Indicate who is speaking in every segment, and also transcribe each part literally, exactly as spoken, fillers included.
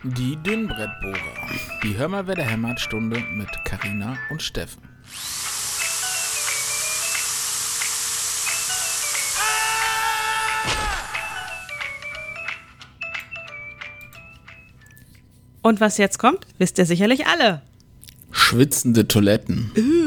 Speaker 1: Die Dünnbrettbohrer. Die Hör mal, wer der hämmert Stunde mit Carina und Steffen.
Speaker 2: Und was jetzt kommt, wisst ihr sicherlich alle.
Speaker 1: Schwitzende Toiletten.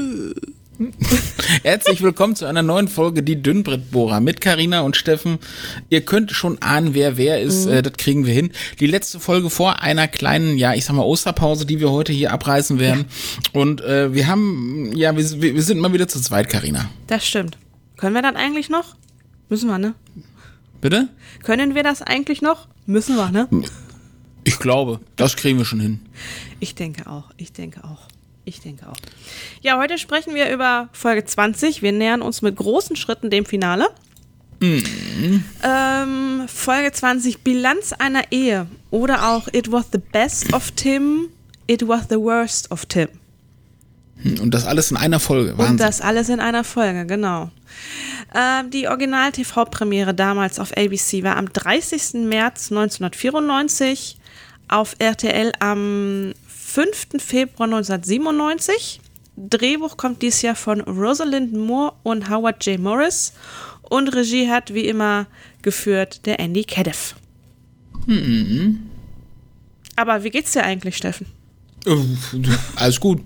Speaker 1: Herzlich willkommen zu einer neuen Folge Die Dünnbrettbohrer mit Carina und Steffen. Ihr könnt schon ahnen, wer wer ist, mhm. äh, das kriegen wir hin. Die letzte Folge vor einer kleinen, ja, ich sag mal Osterpause, die wir heute hier abreißen werden. Ja. Und äh, wir haben, ja, wir, wir sind mal wieder zu zweit, Carina.
Speaker 2: Das stimmt. Können wir das eigentlich noch? Müssen wir, ne?
Speaker 1: Bitte?
Speaker 2: Können wir das eigentlich noch? Müssen wir, ne?
Speaker 1: Ich glaube, das kriegen wir schon hin.
Speaker 2: Ich denke auch, ich denke auch. Ich denke auch. Ja, heute sprechen wir über Folge zwanzig. Wir nähern uns mit großen Schritten dem Finale. Mhm. Ähm, Folge zwanzig, Bilanz einer Ehe. Oder auch It was the best of Tim, It was the worst of Tim.
Speaker 1: Und das alles in einer Folge. Wahnsinn.
Speaker 2: Und das alles in einer Folge, genau. Ähm, die Original-T V-Premiere damals auf A B C war am dreißigsten März neunzehnhundertvierundneunzig, auf R T L am fünften Februar neunzehnhundertsiebenundneunzig. Drehbuch kommt dieses Jahr von Rosalind Moore und Howard J. Morris. Und Regie hat wie immer geführt der Andy Caddiff.
Speaker 1: Mhm.
Speaker 2: Aber wie geht's dir eigentlich, Steffen?
Speaker 1: Alles gut.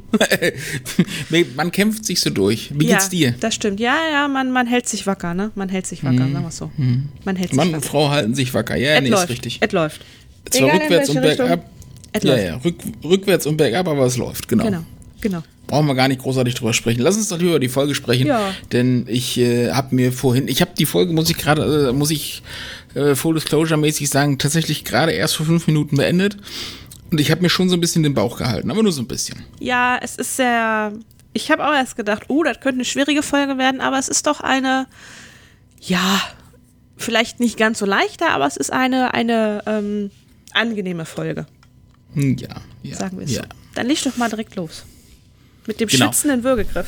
Speaker 1: Man kämpft sich so durch. Wie geht's
Speaker 2: ja,
Speaker 1: dir?
Speaker 2: Das stimmt. Ja, ja, man, man hält sich wacker, ne? Man hält sich wacker,
Speaker 1: mhm.
Speaker 2: sagen wir es so.
Speaker 1: Mhm.
Speaker 2: Man hält sich
Speaker 1: Mann
Speaker 2: wacker.
Speaker 1: und Frau halten sich wacker. Ja,
Speaker 2: Et
Speaker 1: nee,
Speaker 2: läuft.
Speaker 1: ist richtig.
Speaker 2: Es läuft.
Speaker 1: Zwar
Speaker 2: Egal
Speaker 1: rückwärts und bergab.
Speaker 2: Es
Speaker 1: ja,
Speaker 2: läuft.
Speaker 1: ja, rück, rückwärts und bergab, aber es läuft, genau.
Speaker 2: Genau, genau.
Speaker 1: Brauchen wir gar nicht großartig drüber sprechen. Lass uns doch lieber über die Folge sprechen,
Speaker 2: ja.
Speaker 1: denn ich äh, habe mir vorhin, ich habe die Folge, muss ich gerade, äh, muss ich äh, Full Disclosure mäßig sagen, tatsächlich gerade erst vor fünf Minuten beendet und ich habe mir schon so ein bisschen den Bauch gehalten, aber nur so ein bisschen.
Speaker 2: Ja, es ist sehr, ich habe auch erst gedacht, oh, das könnte eine schwierige Folge werden, aber es ist doch eine, ja, vielleicht nicht ganz so leichter, aber es ist eine, eine ähm, angenehme Folge.
Speaker 1: Ja, ja.
Speaker 2: Sagen wir es
Speaker 1: ja.
Speaker 2: so. Dann leg doch mal direkt los. Mit dem
Speaker 1: genau.
Speaker 2: schwitzenden Würgegriff.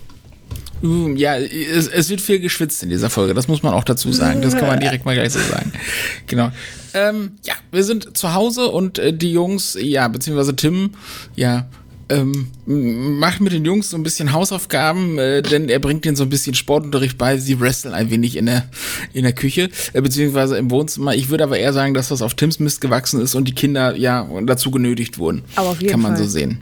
Speaker 1: Ja, es, es wird viel geschwitzt in dieser Folge, das muss man auch dazu sagen. Das kann man direkt mal gleich so sagen. Genau. Ähm, ja, wir sind zu Hause und äh, die Jungs, ja, beziehungsweise Tim, ja, ähm, macht mit den Jungs so ein bisschen Hausaufgaben, äh, denn er bringt denen so ein bisschen Sportunterricht bei. Sie wresteln ein wenig in der, in der Küche, äh, beziehungsweise im Wohnzimmer. Ich würde aber eher sagen, dass das auf Tims Mist gewachsen ist und die Kinder, ja, dazu genötigt wurden.
Speaker 2: Aber auf jeden
Speaker 1: Kann man
Speaker 2: Fall.
Speaker 1: so sehen.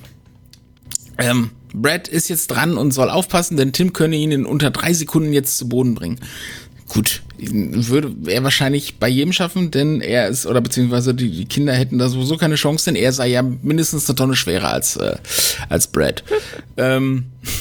Speaker 1: Ähm, Brad ist jetzt dran und soll aufpassen, denn Tim könne ihn in unter drei Sekunden jetzt zu Boden bringen. Gut, würde er wahrscheinlich bei jedem schaffen, denn er ist, oder beziehungsweise die, die Kinder hätten da sowieso keine Chance, denn er sei ja mindestens eine Tonne schwerer als, äh, als Brad. ähm,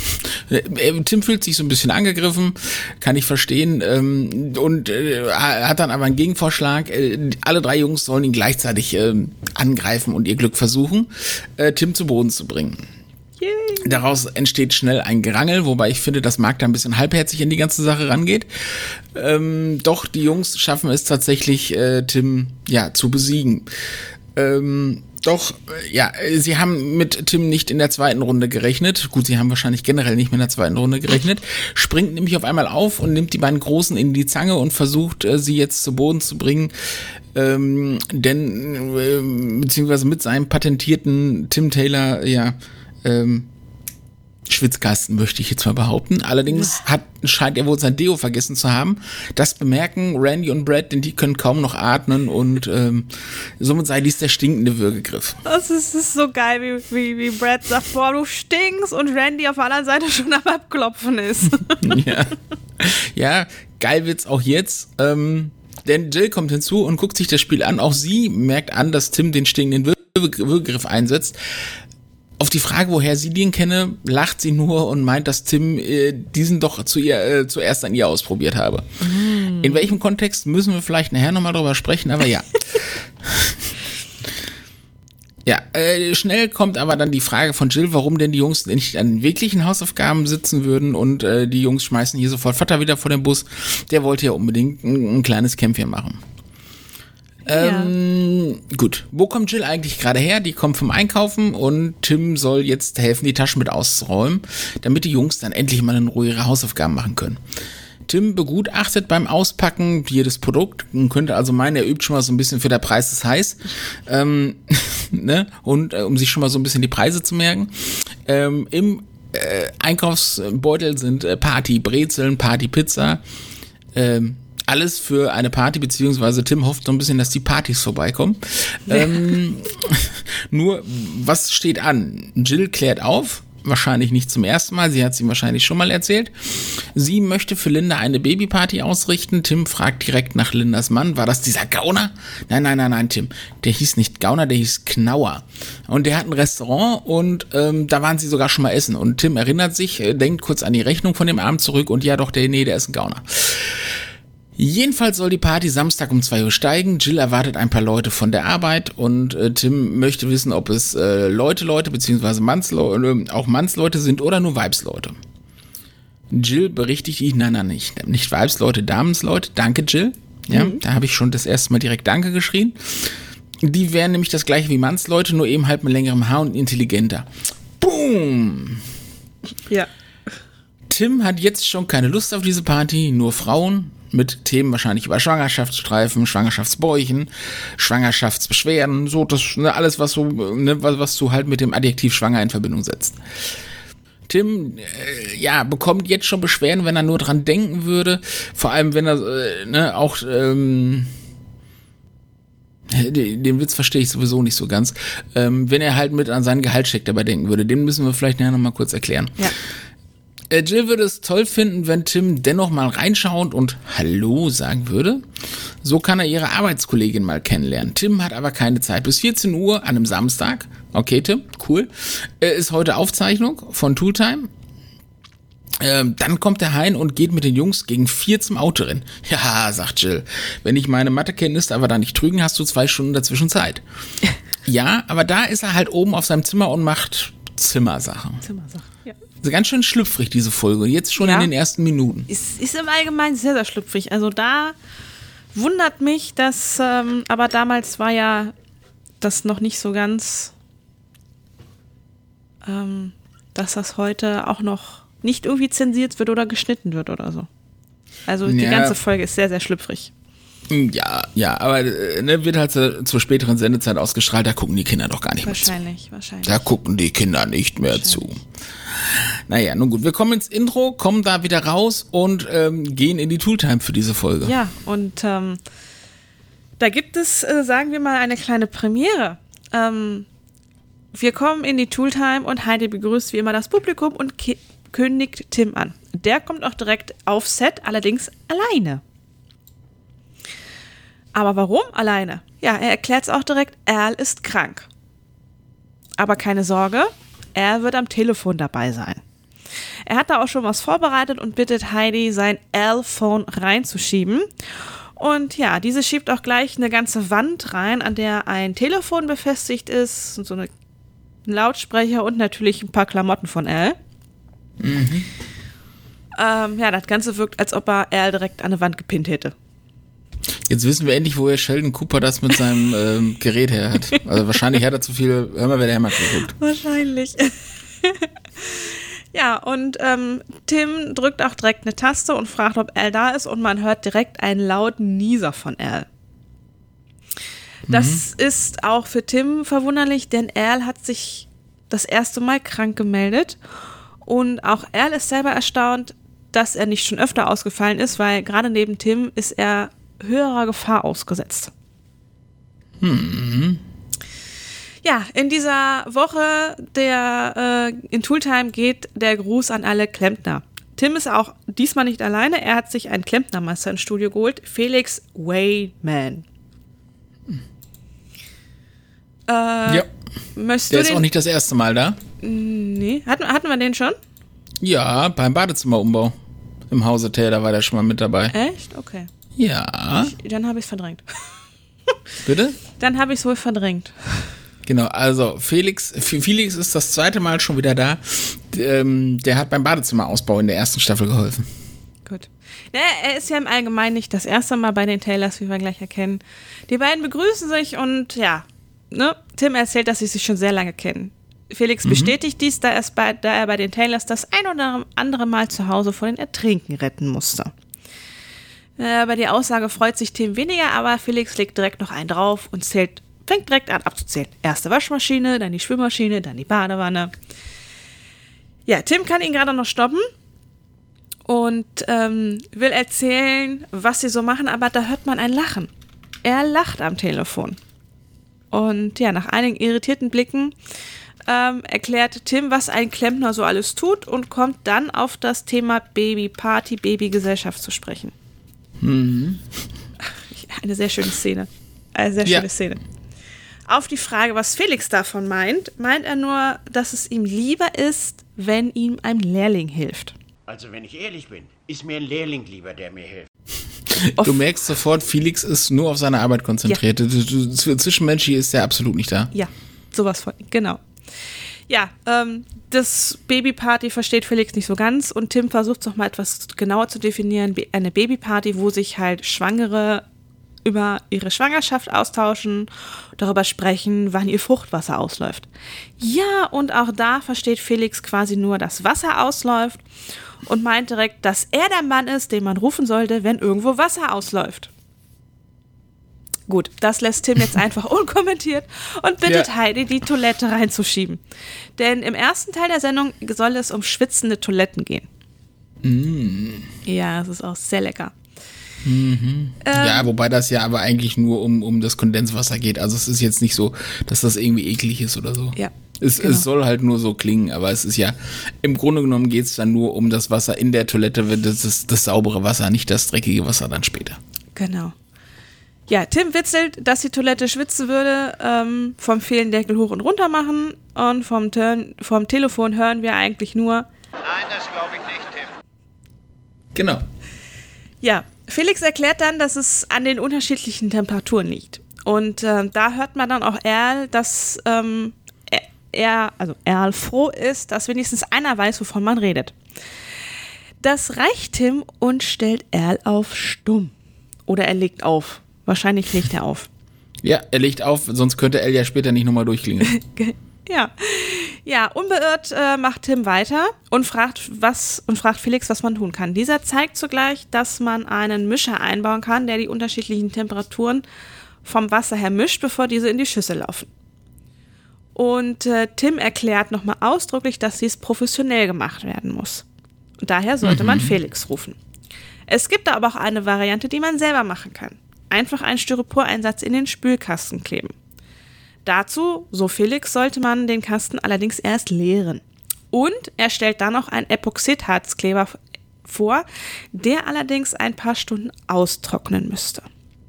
Speaker 1: Tim fühlt sich so ein bisschen angegriffen, kann ich verstehen, ähm, und äh, hat dann aber einen Gegenvorschlag. Äh, alle drei Jungs sollen ihn gleichzeitig äh, angreifen und ihr Glück versuchen, äh, Tim zu Boden zu bringen. Daraus entsteht schnell ein Gerangel, wobei ich finde, dass Mark da ein bisschen halbherzig in die ganze Sache rangeht. Ähm, doch die Jungs schaffen es tatsächlich, äh, Tim ja zu besiegen. Ähm, doch, äh, ja, sie haben mit Tim nicht in der zweiten Runde gerechnet. Gut, sie haben wahrscheinlich generell nicht mehr in der zweiten Runde gerechnet. Springt nämlich auf einmal auf und nimmt die beiden Großen in die Zange und versucht, äh, sie jetzt zu Boden zu bringen. Ähm, denn, äh, beziehungsweise mit seinem patentierten Tim Taylor, ja, Ähm, Schwitzkasten, möchte ich jetzt mal behaupten. Allerdings hat, scheint er wohl sein Deo vergessen zu haben. Das bemerken Randy und Brad, denn die können kaum noch atmen und ähm, somit sei dies der stinkende Würgegriff.
Speaker 2: Das ist, das ist so geil, wie, wie, wie Brad sagt, boah, du stinkst, und Randy auf der anderen Seite schon am Abklopfen ist.
Speaker 1: ja. ja, geil wird's auch jetzt. Ähm, denn Jill kommt hinzu und guckt sich das Spiel an. Auch sie merkt an, dass Tim den stinkenden Würgegriff einsetzt. Auf die Frage, woher sie den kenne, lacht sie nur und meint, dass Tim äh, diesen doch zu ihr, äh, zuerst an ihr ausprobiert habe. Mm. In welchem Kontext müssen wir vielleicht nachher nochmal drüber sprechen, aber ja. ja, äh, schnell kommt aber dann die Frage von Jill, warum denn die Jungs nicht an den wirklichen Hausaufgaben sitzen würden, und äh, die Jungs schmeißen hier sofort Vater wieder vor den Bus. Der wollte ja unbedingt ein, ein kleines Kämpfchen machen. Ähm, ja. Gut, wo kommt Jill eigentlich gerade her? Die kommt vom Einkaufen und Tim soll jetzt helfen, die Taschen mit auszuräumen, damit die Jungs dann endlich mal in Ruhe ihre Hausaufgaben machen können. Tim begutachtet beim Auspacken jedes Produkt und könnte also meinen, er übt schon mal so ein bisschen für der Preis ist heiß, ähm, ne? Und äh, um sich schon mal so ein bisschen die Preise zu merken. Ähm, Im äh, Einkaufsbeutel sind äh, Party-Brezeln, Party-Pizza, ähm, alles für eine Party, beziehungsweise Tim hofft so ein bisschen, dass die Partys vorbeikommen. ähm, nur, was steht an? Jill klärt auf. Wahrscheinlich nicht zum ersten Mal, sie hat es ihm wahrscheinlich schon mal erzählt. Sie möchte für Linda eine Babyparty ausrichten. Tim fragt direkt nach Lindas Mann. War das dieser Gauner? Nein, nein, nein, nein, Tim. Der hieß nicht Gauner, der hieß Knauer. Und der hat ein Restaurant und ähm, da waren sie sogar schon mal essen. Und Tim erinnert sich, äh, denkt kurz an die Rechnung von dem Abend zurück und ja doch, der, nee, der ist ein Gauner. Jedenfalls soll die Party Samstag um zwei Uhr steigen. Jill erwartet ein paar Leute von der Arbeit und äh, Tim möchte wissen, ob es äh, Leute, Leute beziehungsweise Mannsleute, äh, auch Mannsleute sind oder nur Weibsleute. Jill berichtigt ihn, nein, nein, nicht, nicht Weibsleute, Damensleute. Danke, Jill. Ja, mhm. Da habe ich schon das erste Mal direkt Danke geschrien. Die wären nämlich das gleiche wie Mannsleute, nur eben halt mit längerem Haar und intelligenter. Boom!
Speaker 2: Ja.
Speaker 1: Tim hat jetzt schon keine Lust auf diese Party, nur Frauen. Mit Themen wahrscheinlich über Schwangerschaftsstreifen, Schwangerschaftsbäuchen, Schwangerschaftsbeschwerden, so das, ne, alles, was so, ne, was, was du halt mit dem Adjektiv schwanger in Verbindung setzt. Tim, äh, ja, bekommt jetzt schon Beschwerden, wenn er nur dran denken würde. Vor allem, wenn er, äh, ne, auch, ähm, den Witz verstehe ich sowieso nicht so ganz. Ähm, wenn er halt mit an seinen Gehaltscheck dabei denken würde, den müssen wir vielleicht nachher nochmal kurz erklären.
Speaker 2: Ja.
Speaker 1: Jill würde es toll finden, wenn Tim dennoch mal reinschauen und Hallo sagen würde. So kann er ihre Arbeitskollegin mal kennenlernen. Tim hat aber keine Zeit. Bis vierzehn Uhr an einem Samstag. Okay, Tim, cool. Äh, ist heute Aufzeichnung von Tooltime. Ähm, dann kommt er heim und geht mit den Jungs gegen vier zum Autorennen. Ja, sagt Jill. Wenn ich meine Mathekenntnisse aber da nicht trügen, hast du zwei Stunden dazwischen Zeit. Ja, aber da ist er halt oben auf seinem Zimmer und macht Zimmersachen.
Speaker 2: Zimmersachen, ja.
Speaker 1: Also ganz schön schlüpfrig, diese Folge. Jetzt schon ja. In den ersten Minuten.
Speaker 2: Ist, ist im Allgemeinen sehr, sehr schlüpfrig. Also da wundert mich, dass, ähm, aber damals war ja das noch nicht so ganz, ähm, dass das heute auch noch nicht irgendwie zensiert wird oder geschnitten wird oder so. Also die ja. ganze Folge ist sehr, sehr schlüpfrig.
Speaker 1: Ja, ja, aber ne, wird halt zu, zur späteren Sendezeit ausgestrahlt, da gucken die Kinder doch gar nicht
Speaker 2: wahrscheinlich,
Speaker 1: mehr zu.
Speaker 2: Wahrscheinlich, wahrscheinlich.
Speaker 1: Da gucken die Kinder nicht mehr zu. Naja, nun gut, wir kommen ins Intro, kommen da wieder raus und ähm, gehen in die Tooltime für diese Folge.
Speaker 2: Ja, und ähm, da gibt es, äh, sagen wir mal, eine kleine Premiere. Ähm, wir kommen in die Tooltime und Heidi begrüßt wie immer das Publikum und ki- kündigt Tim an. Der kommt auch direkt auf Set, allerdings alleine. Aber warum alleine? Ja, er erklärt es auch direkt, Al ist krank. Aber keine Sorge, er wird am Telefon dabei sein. Er hat da auch schon was vorbereitet und bittet Heidi, sein Al-Phone reinzuschieben. Und ja, diese schiebt auch gleich eine ganze Wand rein, an der ein Telefon befestigt ist, und so eine, ein Lautsprecher und natürlich ein paar Klamotten von Al. Mhm. Ähm, ja, das Ganze wirkt, als ob er Al direkt an eine Wand gepinnt hätte.
Speaker 1: Jetzt wissen wir endlich, woher Sheldon Cooper das mit seinem ähm, Gerät her hat. Also wahrscheinlich hat er zu viel, hör mal, wer der Hämmer geguckt.
Speaker 2: Wahrscheinlich. Ja, und ähm, Tim drückt auch direkt eine Taste und fragt, ob Al da ist und man hört direkt einen lauten Nieser von Al. Das mhm. ist auch für Tim verwunderlich, denn Al hat sich das erste Mal krank gemeldet und auch Al ist selber erstaunt, dass er nicht schon öfter ausgefallen ist, weil gerade neben Tim ist er höherer Gefahr ausgesetzt.
Speaker 1: Mhm.
Speaker 2: Ja, in dieser Woche der äh, in Tooltime geht der Gruß an alle Klempner. Tim ist auch diesmal nicht alleine, er hat sich einen Klempnermeister ins Studio geholt, Felix Wayman. Äh,
Speaker 1: ja, der ist den? Auch nicht das erste Mal da.
Speaker 2: Nee, hatten, hatten wir den schon?
Speaker 1: Ja, beim Badezimmerumbau im Hause Taylor war der schon mal mit dabei.
Speaker 2: Echt? Okay.
Speaker 1: Ja.
Speaker 2: Ich, dann habe ich es verdrängt.
Speaker 1: Bitte?
Speaker 2: Dann habe ich es wohl verdrängt.
Speaker 1: Genau, also Felix, Felix ist das zweite Mal schon wieder da. Ähm, der hat beim Badezimmerausbau in der ersten Staffel geholfen.
Speaker 2: Gut. Ja, er ist ja im Allgemeinen nicht das erste Mal bei den Taylors, wie wir gleich erkennen. Die beiden begrüßen sich und ja, ne, Tim erzählt, dass sie sich schon sehr lange kennen. Felix mhm. bestätigt dies, da, bei, da er bei den Taylors das ein oder andere Mal zu Hause vor den Ertrinken retten musste. Äh, über die Aussage freut sich Tim weniger, aber Felix legt direkt noch einen drauf und zählt, fängt direkt an abzuzählen. Erste Waschmaschine, dann die Spülmaschine, dann die Badewanne. Ja, Tim kann ihn gerade noch stoppen und ähm, will erzählen, was sie so machen, aber da hört man ein Lachen. Er lacht am Telefon. Und ja, nach einigen irritierten Blicken ähm, erklärt Tim, was ein Klempner so alles tut und kommt dann auf das Thema Babyparty, Babygesellschaft zu sprechen.
Speaker 1: Mhm.
Speaker 2: Eine sehr schöne Szene. Eine sehr schöne ja. Szene. Auf die Frage, was Felix davon meint, meint er nur, dass es ihm lieber ist, wenn ihm ein Lehrling hilft.
Speaker 3: Also wenn ich ehrlich bin, ist mir ein Lehrling lieber, der mir hilft.
Speaker 1: Du merkst sofort, Felix ist nur auf seine Arbeit konzentriert. Ja. Zwischenmenschlich ist er absolut nicht da.
Speaker 2: Ja, sowas von, genau. Ja, ähm, das Babyparty versteht Felix nicht so ganz und Tim versucht es noch mal etwas genauer zu definieren. Eine Babyparty, wo sich halt Schwangere über ihre Schwangerschaft austauschen, darüber sprechen, wann ihr Fruchtwasser ausläuft. Ja, und auch da versteht Felix quasi nur, dass Wasser ausläuft und meint direkt, dass er der Mann ist, den man rufen sollte, wenn irgendwo Wasser ausläuft. Gut, das lässt Tim jetzt einfach unkommentiert und bittet ja. Heidi, die Toilette reinzuschieben. Denn im ersten Teil der Sendung soll es um schwitzende Toiletten gehen.
Speaker 1: Mm.
Speaker 2: Ja, es ist auch sehr lecker.
Speaker 1: Mhm. Ähm, ja, wobei das ja aber eigentlich nur um, um das Kondenswasser geht. Also es ist jetzt nicht so, dass das irgendwie eklig ist oder so.
Speaker 2: Ja.
Speaker 1: Es, genau. es soll halt nur so klingen, aber es ist ja, im Grunde genommen geht es dann nur um das Wasser in der Toilette, das ist das saubere Wasser, nicht das dreckige Wasser dann später.
Speaker 2: Genau. Ja, Tim witzelt, dass die Toilette schwitzen würde, ähm, vom Fehlendeckel hoch und runter machen und vom, Turn, vom Telefon hören wir eigentlich nur:
Speaker 3: Nein, das glaube ich nicht, Tim.
Speaker 1: Genau.
Speaker 2: Ja, Felix erklärt dann, dass es an den unterschiedlichen Temperaturen liegt. Und äh, da hört man dann auch Erl, dass ähm, er, also Erl froh ist, dass wenigstens einer weiß, wovon man redet. Das reicht Tim und stellt Erl auf stumm. Oder er legt auf. Wahrscheinlich legt er auf.
Speaker 1: Ja, er legt auf, sonst könnte Erl ja später nicht nochmal durchklingeln.
Speaker 2: Ja. Ja, unbeirrt äh, macht Tim weiter und fragt, was, und fragt Felix, was man tun kann. Dieser zeigt zugleich, dass man einen Mischer einbauen kann, der die unterschiedlichen Temperaturen vom Wasser her mischt, bevor diese in die Schüssel laufen. Und äh, Tim erklärt nochmal ausdrücklich, dass dies professionell gemacht werden muss. Und daher sollte mhm. man Felix rufen. Es gibt da aber auch eine Variante, die man selber machen kann. Einfach einen Styroporeinsatz in den Spülkasten kleben. Dazu, so Felix, sollte man den Kasten allerdings erst leeren. Und er stellt dann noch einen Epoxidharzkleber vor, der allerdings ein paar Stunden austrocknen müsste.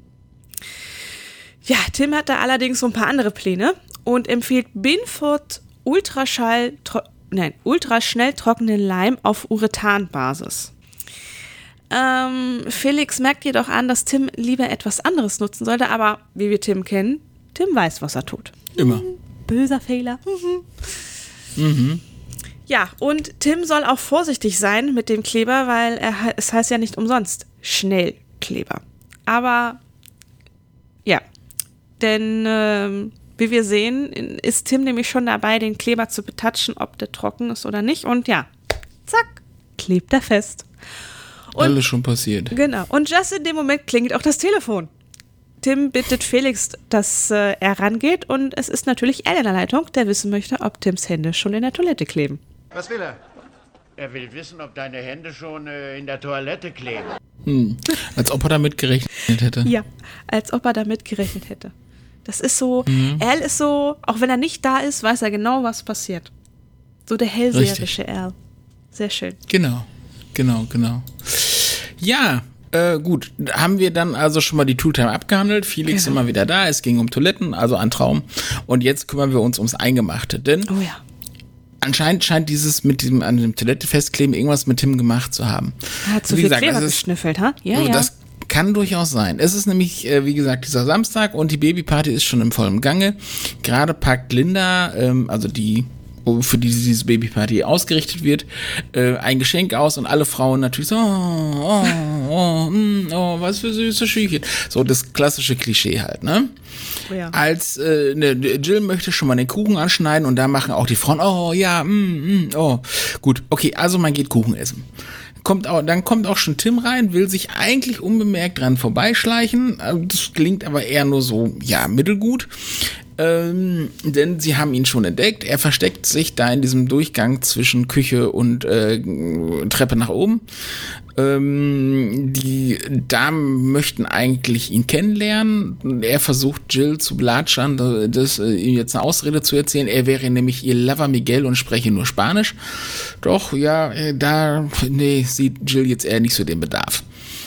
Speaker 2: Ja, Tim hat da allerdings so ein paar andere Pläne und empfiehlt Binford Ultraschall, tro- nein, ultraschnell trockenen Leim auf Urethanbasis. Ähm, Felix merkt jedoch an, dass Tim lieber etwas anderes nutzen sollte, aber wie wir Tim kennen, Tim weiß, was er tut.
Speaker 1: Immer.
Speaker 2: Böser Fehler.
Speaker 1: Mhm. Mhm.
Speaker 2: Ja, und Tim soll auch vorsichtig sein mit dem Kleber, weil er, es heißt ja nicht umsonst Schnellkleber. Aber ja, denn ähm, wie wir sehen, ist Tim nämlich schon dabei, den Kleber zu betatschen, ob der trocken ist oder nicht. Und ja, zack, klebt er fest. Und,
Speaker 1: alles schon passiert.
Speaker 2: Genau. Und just in dem Moment klingelt auch das Telefon. Tim bittet Felix, dass äh, er rangeht und es ist natürlich er in der Leitung, der wissen möchte, ob Tims Hände schon in der Toilette kleben.
Speaker 3: Was will er? Er will wissen, ob deine Hände schon äh, in der Toilette kleben.
Speaker 1: Hm. Als ob er damit gerechnet hätte.
Speaker 2: Ja, als ob er damit gerechnet hätte. Das ist so,
Speaker 1: mhm.
Speaker 2: Al ist so, auch wenn er nicht da ist, weiß er genau, was passiert. So der hellseherische Al. Sehr schön.
Speaker 1: Genau, genau, genau. Ja, Äh, gut, haben wir dann also schon mal die Tooltime abgehandelt. Felix genau. immer wieder da, es ging um Toiletten, also ein Traum. Und jetzt kümmern wir uns ums Eingemachte, denn
Speaker 2: oh ja.
Speaker 1: anscheinend scheint dieses mit diesem an dem Toilette festkleben irgendwas mit Tim gemacht zu haben.
Speaker 2: Er hat zu viel gesagt, Kleber geschnüffelt, ha? Ja,
Speaker 1: also
Speaker 2: ja.
Speaker 1: Das kann durchaus sein. Es ist nämlich, äh, wie gesagt, dieser Samstag und die Babyparty ist schon im vollen Gange. Gerade packt Linda, ähm, also die für die diese Babyparty ausgerichtet wird, äh, ein Geschenk aus und alle Frauen natürlich so, oh, oh, oh, mm, oh was für süße Schüchchen. So das klassische Klischee halt, ne?
Speaker 2: Ja.
Speaker 1: Als äh, ne, Jill möchte schon mal den Kuchen anschneiden und da machen auch die Frauen, oh ja, mm, mm, oh. Gut, okay, also man geht Kuchen essen. kommt auch, dann kommt auch schon Tim rein, will sich eigentlich unbemerkt dran vorbeischleichen. Das gelingt aber eher nur so, ja, mittelgut. Ähm, denn sie haben ihn schon entdeckt. Er versteckt sich da in diesem Durchgang zwischen Küche und äh, Treppe nach oben. Ähm, die Damen möchten eigentlich ihn kennenlernen. Er versucht Jill zu belatschern, das, äh, ihm jetzt eine Ausrede zu erzählen. Er wäre nämlich ihr Lover Miguel und spreche nur Spanisch. Doch, ja, äh, da nee, sieht Jill jetzt eher nicht so den Bedarf.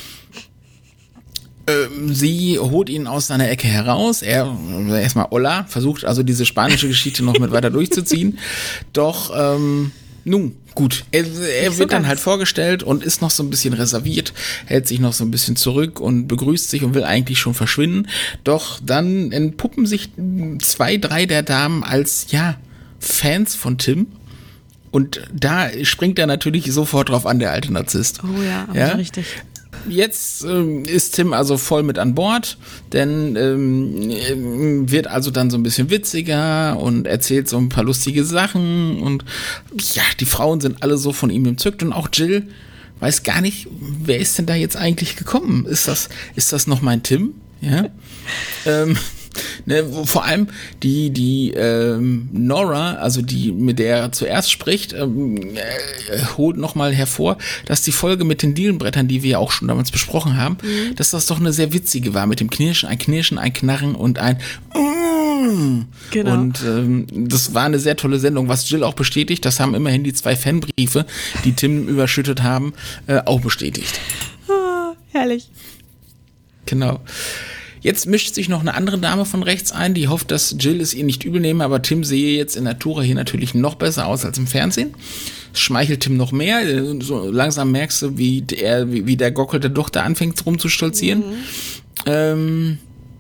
Speaker 1: Sie holt ihn aus seiner Ecke heraus. Er, erstmal Hola, versucht also diese spanische Geschichte noch mit weiter durchzuziehen. Doch, ähm, nun, gut. Er, er wird dann halt vorgestellt und ist noch so ein bisschen reserviert, hält sich noch so ein bisschen zurück und begrüßt sich und will eigentlich schon verschwinden. Doch dann entpuppen sich zwei, drei der Damen als, ja, Fans von Tim. Und da springt er natürlich sofort drauf an, der alte Narzisst.
Speaker 2: Oh ja, aber
Speaker 1: ja?
Speaker 2: richtig.
Speaker 1: Jetzt ähm, ist Tim also voll mit an Bord, denn ähm, wird also dann so ein bisschen witziger und erzählt so ein paar lustige Sachen und ja, die Frauen sind alle so von ihm entzückt und auch Jill weiß gar nicht, wer ist denn da jetzt eigentlich gekommen? Ist das, ist das noch mein Tim? Ja. ähm, Ne, vor allem die, die ähm, Nora, also die, mit der er zuerst spricht, ähm, äh, holt nochmal hervor, dass die Folge mit den Dielenbrettern, die wir ja auch schon damals besprochen haben, mhm. dass das doch eine sehr witzige war, mit dem Knirschen, ein Knirschen, ein Knarren und ein mm. Genau. Und ähm, das war eine sehr tolle Sendung, was Jill auch bestätigt, das haben immerhin die zwei Fanbriefe, die Tim überschüttet haben, äh, auch bestätigt.
Speaker 2: Oh, herrlich.
Speaker 1: Genau. Jetzt mischt sich noch eine andere Dame von rechts ein, die hofft, dass Jill es ihr nicht übel nehme, aber Tim sehe jetzt in Natura hier natürlich noch besser aus als im Fernsehen. Das schmeichelt Tim noch mehr. So langsam merkst du, wie der, wie der Gockel der Tochter anfängt rumzustolzieren. Mhm. Ähm,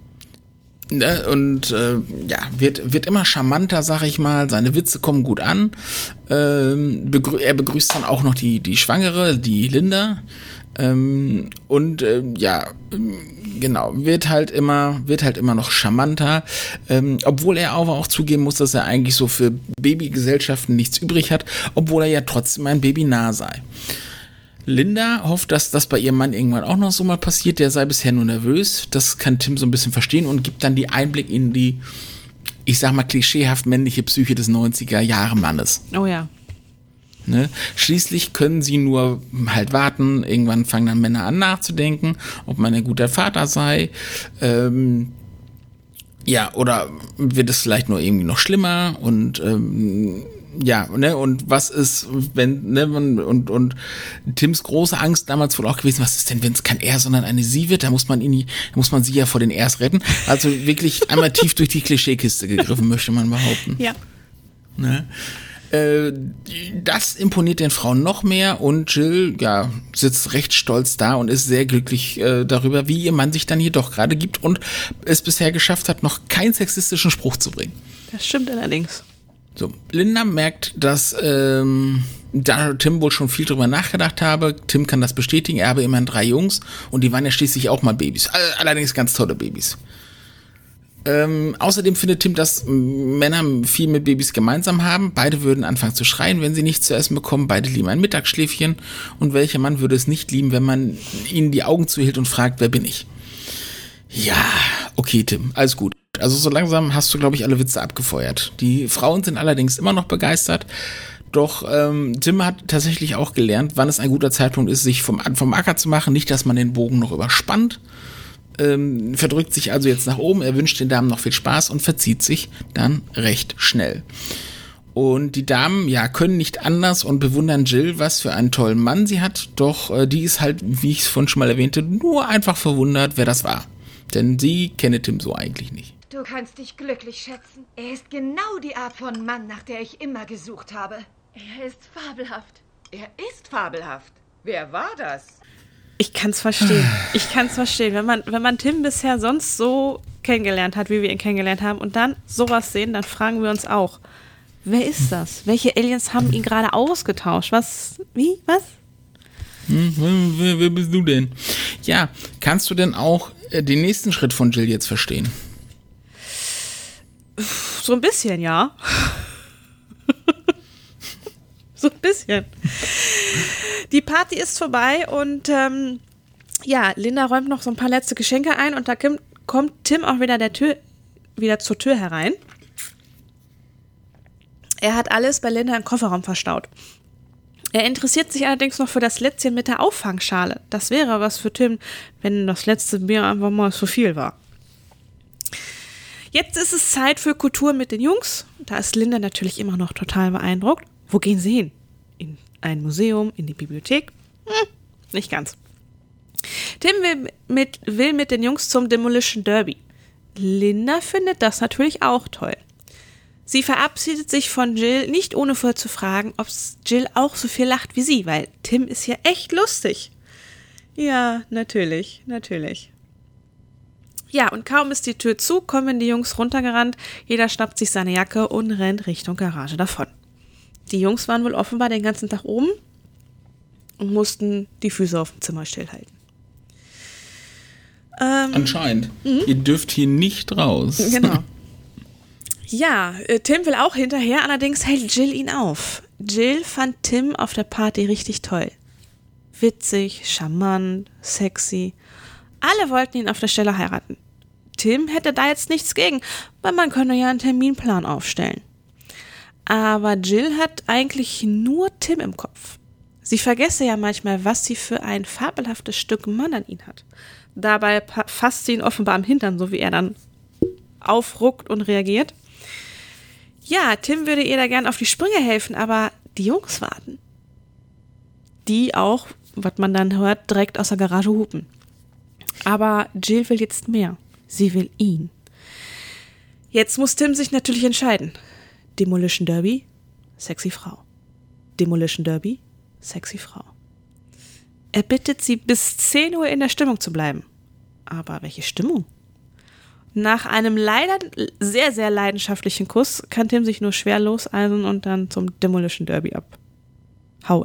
Speaker 1: ne, und äh, ja, wird, wird immer charmanter, sag ich mal. Seine Witze kommen gut an. Ähm, begrü- er begrüßt dann auch noch die, die Schwangere, die Linda. Ähm, und äh, ja, genau, wird halt immer, wird halt immer noch charmanter, ähm, obwohl er aber auch zugeben muss, dass er eigentlich so für Babygesellschaften nichts übrig hat, obwohl er ja trotzdem ein Baby nah sei. Linda hofft, dass das bei ihrem Mann irgendwann auch noch so mal passiert, der sei bisher nur nervös, das kann Tim so ein bisschen verstehen und gibt dann die Einblick in die, ich sag mal, klischeehaft männliche Psyche des neunziger-Jahre-Mannes.
Speaker 2: Oh ja.
Speaker 1: Ne? Schließlich können sie nur halt warten, irgendwann fangen dann Männer an nachzudenken, ob man ein guter Vater sei, ähm, ja, oder wird es vielleicht nur irgendwie noch schlimmer und ähm, ja, ne, und was ist, wenn, ne, und, und Tims große Angst damals wohl auch gewesen, was ist denn, wenn es kein er, sondern eine sie wird, da muss man ihn, muss man sie ja vor den Ers retten, also wirklich einmal tief durch die Klischeekiste gegriffen, möchte man behaupten.
Speaker 2: Ja.
Speaker 1: Ne? Das imponiert den Frauen noch mehr und Jill, ja, sitzt recht stolz da und ist sehr glücklich äh, darüber, wie ihr Mann sich dann hier doch gerade gibt und es bisher geschafft hat, noch keinen sexistischen Spruch zu bringen.
Speaker 2: Das stimmt allerdings.
Speaker 1: So, Linda merkt, dass ähm, da Tim wohl schon viel drüber nachgedacht habe. Tim kann das bestätigen, er habe immerhin drei Jungs und die waren ja schließlich auch mal Babys. Allerdings ganz tolle Babys. Ähm, außerdem findet Tim, dass Männer viel mit Babys gemeinsam haben. Beide würden anfangen zu schreien, wenn sie nichts zu essen bekommen. Beide lieben ein Mittagsschläfchen. Und welcher Mann würde es nicht lieben, wenn man ihnen die Augen zuhält und fragt, wer bin ich? Ja, okay, Tim, alles gut. Also so langsam hast du, glaube ich, alle Witze abgefeuert. Die Frauen sind allerdings immer noch begeistert. Doch ähm, Tim hat tatsächlich auch gelernt, wann es ein guter Zeitpunkt ist, sich vom, vom Acker zu machen. Nicht, dass man den Bogen noch überspannt. Ähm, verdrückt sich also jetzt nach oben, er wünscht den Damen noch viel Spaß und verzieht sich dann recht schnell. Und die Damen, ja, können nicht anders und bewundern Jill, was für einen tollen Mann sie hat, doch äh, die ist halt, wie ich es vorhin schon mal erwähnte, nur einfach verwundert, wer das war. Denn sie kenne Tim so eigentlich nicht.
Speaker 4: Du kannst dich glücklich schätzen. Er ist genau die Art von Mann, nach der ich immer gesucht habe.
Speaker 5: Er ist fabelhaft.
Speaker 6: Er ist fabelhaft. Wer war das?
Speaker 2: Ich kann es verstehen. Ich kann es verstehen. Wenn man, wenn man Tim bisher sonst so kennengelernt hat, wie wir ihn kennengelernt haben, und dann sowas sehen, dann fragen wir uns auch, wer ist das? Welche Aliens haben ihn gerade ausgetauscht? Was? Wie? Was?
Speaker 1: Hm, wer, wer bist du denn? Ja, kannst du denn auch äh, den nächsten Schritt von Jill jetzt verstehen?
Speaker 2: So ein bisschen, ja. So ein bisschen. Die Party ist vorbei und ähm, ja, Linda räumt noch so ein paar letzte Geschenke ein und da kommt Tim auch wieder, der Tür, wieder zur Tür herein. Er hat alles bei Linda im Kofferraum verstaut. Er interessiert sich allerdings noch für das Lätzchen mit der Auffangschale. Das wäre was für Tim, wenn das letzte Bier einfach mal zu viel war. Jetzt ist es Zeit für Kultur mit den Jungs. Da ist Linda natürlich immer noch total beeindruckt. Wo gehen sie hin? In ein Museum, in die Bibliothek? Hm, nicht ganz. Tim will mit, will mit den Jungs zum Demolition Derby. Linda findet das natürlich auch toll. Sie verabschiedet sich von Jill, nicht ohne vorher zu fragen, ob Jill auch so viel lacht wie sie, weil Tim ist ja echt lustig. Ja, natürlich, natürlich. Ja, und kaum ist die Tür zu, kommen die Jungs runtergerannt, jeder schnappt sich seine Jacke und rennt Richtung Garage davon. Die Jungs waren wohl offenbar den ganzen Tag oben und mussten die Füße auf dem Zimmer stillhalten. Ähm,
Speaker 1: Anscheinend. Mhm. Ihr dürft hier nicht raus.
Speaker 2: Genau. Ja, Tim will auch hinterher, allerdings hält Jill ihn auf. Jill fand Tim auf der Party richtig toll. Witzig, charmant, sexy. Alle wollten ihn auf der Stelle heiraten. Tim hätte da jetzt nichts gegen, weil man könne ja einen Terminplan aufstellen. Aber Jill hat eigentlich nur Tim im Kopf. Sie vergesse ja manchmal, was sie für ein fabelhaftes Stück Mann an ihn hat. Dabei fasst sie ihn offenbar am Hintern, so wie er dann aufruckt und reagiert. Ja, Tim würde ihr da gern auf die Sprünge helfen, aber die Jungs warten. Die auch, was man dann hört, direkt aus der Garage hupen. Aber Jill will jetzt mehr. Sie will ihn. Jetzt muss Tim sich natürlich entscheiden. Demolition Derby, sexy Frau. Demolition Derby, sexy Frau. Er bittet sie, bis zehn Uhr in der Stimmung zu bleiben. Aber welche Stimmung? Nach einem leider sehr, sehr leidenschaftlichen Kuss kann Tim sich nur schwer loseisen und dann zum Demolition Derby abhauen.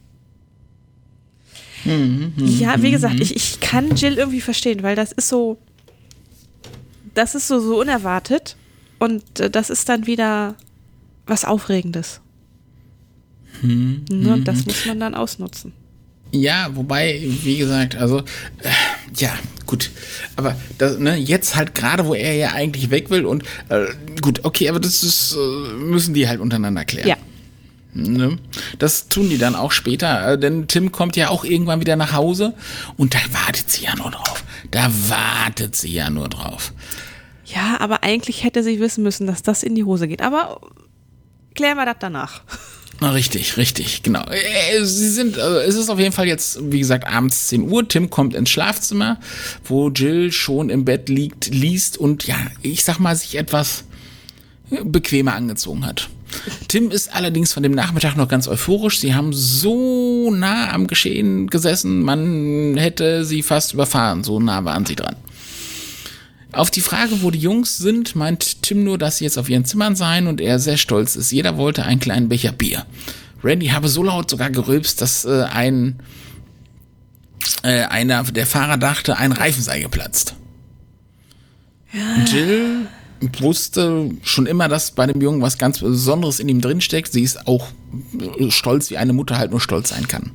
Speaker 1: Mhm,
Speaker 2: ja, wie gesagt, ich, ich kann Jill irgendwie verstehen, weil das ist so, das ist so, so unerwartet und das ist dann wieder was Aufregendes.
Speaker 1: Mhm,
Speaker 2: ne, das muss man dann ausnutzen.
Speaker 1: Ja, wobei, wie gesagt, also, äh, ja, gut. Aber das, ne, jetzt halt gerade, wo er ja eigentlich weg will und, äh, gut, okay, aber das ist, äh, müssen die halt untereinander klären.
Speaker 2: Ja.
Speaker 1: Ne? Das tun die dann auch später, äh, denn Tim kommt ja auch irgendwann wieder nach Hause und da wartet sie ja nur drauf. Da wartet sie ja nur drauf.
Speaker 2: Ja, aber eigentlich hätte sie wissen müssen, dass das in die Hose geht. Aber klären wir das danach.
Speaker 1: Richtig, richtig, genau. Sie sind, also es ist auf jeden Fall jetzt, wie gesagt, abends zehn Uhr. Tim kommt ins Schlafzimmer, wo Jill schon im Bett liegt, liest und ja, ich sag mal, sich etwas bequemer angezogen hat. Tim ist allerdings von dem Nachmittag noch ganz euphorisch. Sie haben so nah am Geschehen gesessen, man hätte sie fast überfahren. So nah waren sie dran. Auf die Frage, wo die Jungs sind, meint Tim nur, dass sie jetzt auf ihren Zimmern seien und er sehr stolz ist. Jeder wollte einen kleinen Becher Bier. Randy habe so laut sogar gerülpst, dass äh, ein äh, einer der Fahrer dachte, ein Reifen sei geplatzt. Ja. Jill wusste schon immer, dass bei dem Jungen was ganz Besonderes in ihm drinsteckt. Sie ist auch stolz, wie eine Mutter halt nur stolz sein kann.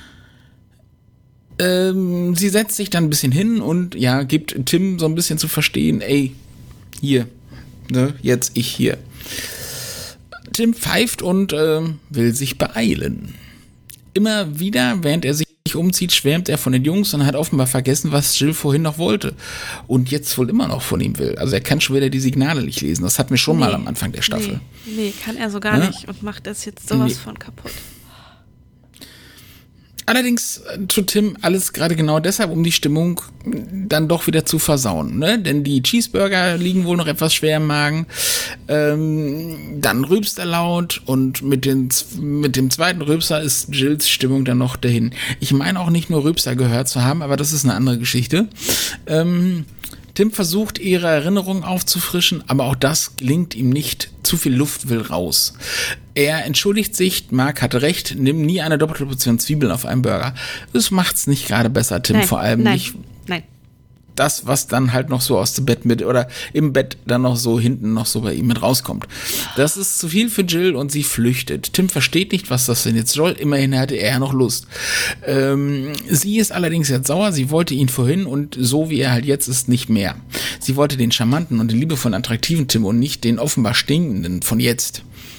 Speaker 1: Ähm, sie setzt sich dann ein bisschen hin und ja, gibt Tim so ein bisschen zu verstehen, ey, hier, ne, jetzt ich hier. Tim pfeift und äh, will sich beeilen. Immer wieder, während er sich umzieht, schwärmt er von den Jungs und hat offenbar vergessen, was Jill vorhin noch wollte und jetzt wohl immer noch von ihm will. Also er kann schon wieder die Signale nicht lesen. Das hatten wir schon nee, mal am Anfang der Staffel.
Speaker 2: Nee, nee kann er so gar ja? nicht und macht das jetzt sowas nee. von kaputt.
Speaker 1: Allerdings tut Tim alles gerade genau deshalb, um die Stimmung dann doch wieder zu versauen, ne? Denn die Cheeseburger liegen wohl noch etwas schwer im Magen. Ähm, dann rülpst er laut und mit, den, mit dem zweiten Rülpser ist Jills Stimmung dann noch dahin. Ich meine auch nicht nur Rülpser gehört zu haben, aber das ist eine andere Geschichte. Ähm, Tim versucht, ihre Erinnerungen aufzufrischen, aber auch das gelingt ihm nicht. Zu viel Luft will raus. Er entschuldigt sich, Mark hatte recht, nimm nie eine doppelte Portion Zwiebeln auf einen Burger. Das macht's nicht gerade besser, Tim,
Speaker 2: nein,
Speaker 1: vor allem
Speaker 2: nein,
Speaker 1: nicht.
Speaker 2: Nein.
Speaker 1: das, was dann halt noch so aus dem Bett mit oder im Bett dann noch so hinten noch so bei ihm mit rauskommt. Das ist zu viel für Jill und sie flüchtet. Tim versteht nicht, was das denn jetzt soll. Immerhin hatte er ja noch Lust. Ähm, sie ist allerdings jetzt sauer. Sie wollte ihn vorhin und so wie er halt jetzt ist, nicht mehr. Sie wollte den charmanten und den liebevollen, attraktiven Tim und nicht den offenbar stinkenden von jetzt.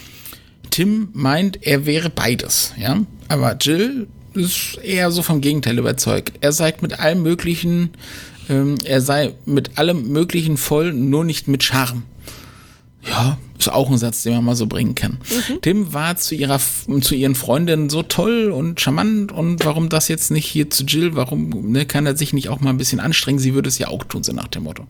Speaker 1: Tim meint, er wäre beides, ja. Aber Jill ist eher so vom Gegenteil überzeugt. Er sagt mit allem Möglichen, ähm, er sei mit allem Möglichen voll, nur nicht mit Charme. Ja, ist auch ein Satz, den man mal so bringen kann. Mhm. Tim war zu ihrer, zu ihren Freundinnen so toll und charmant und warum das jetzt nicht hier zu Jill, warum ne, kann er sich nicht auch mal ein bisschen anstrengen? Sie würde es ja auch tun, so nach dem Motto.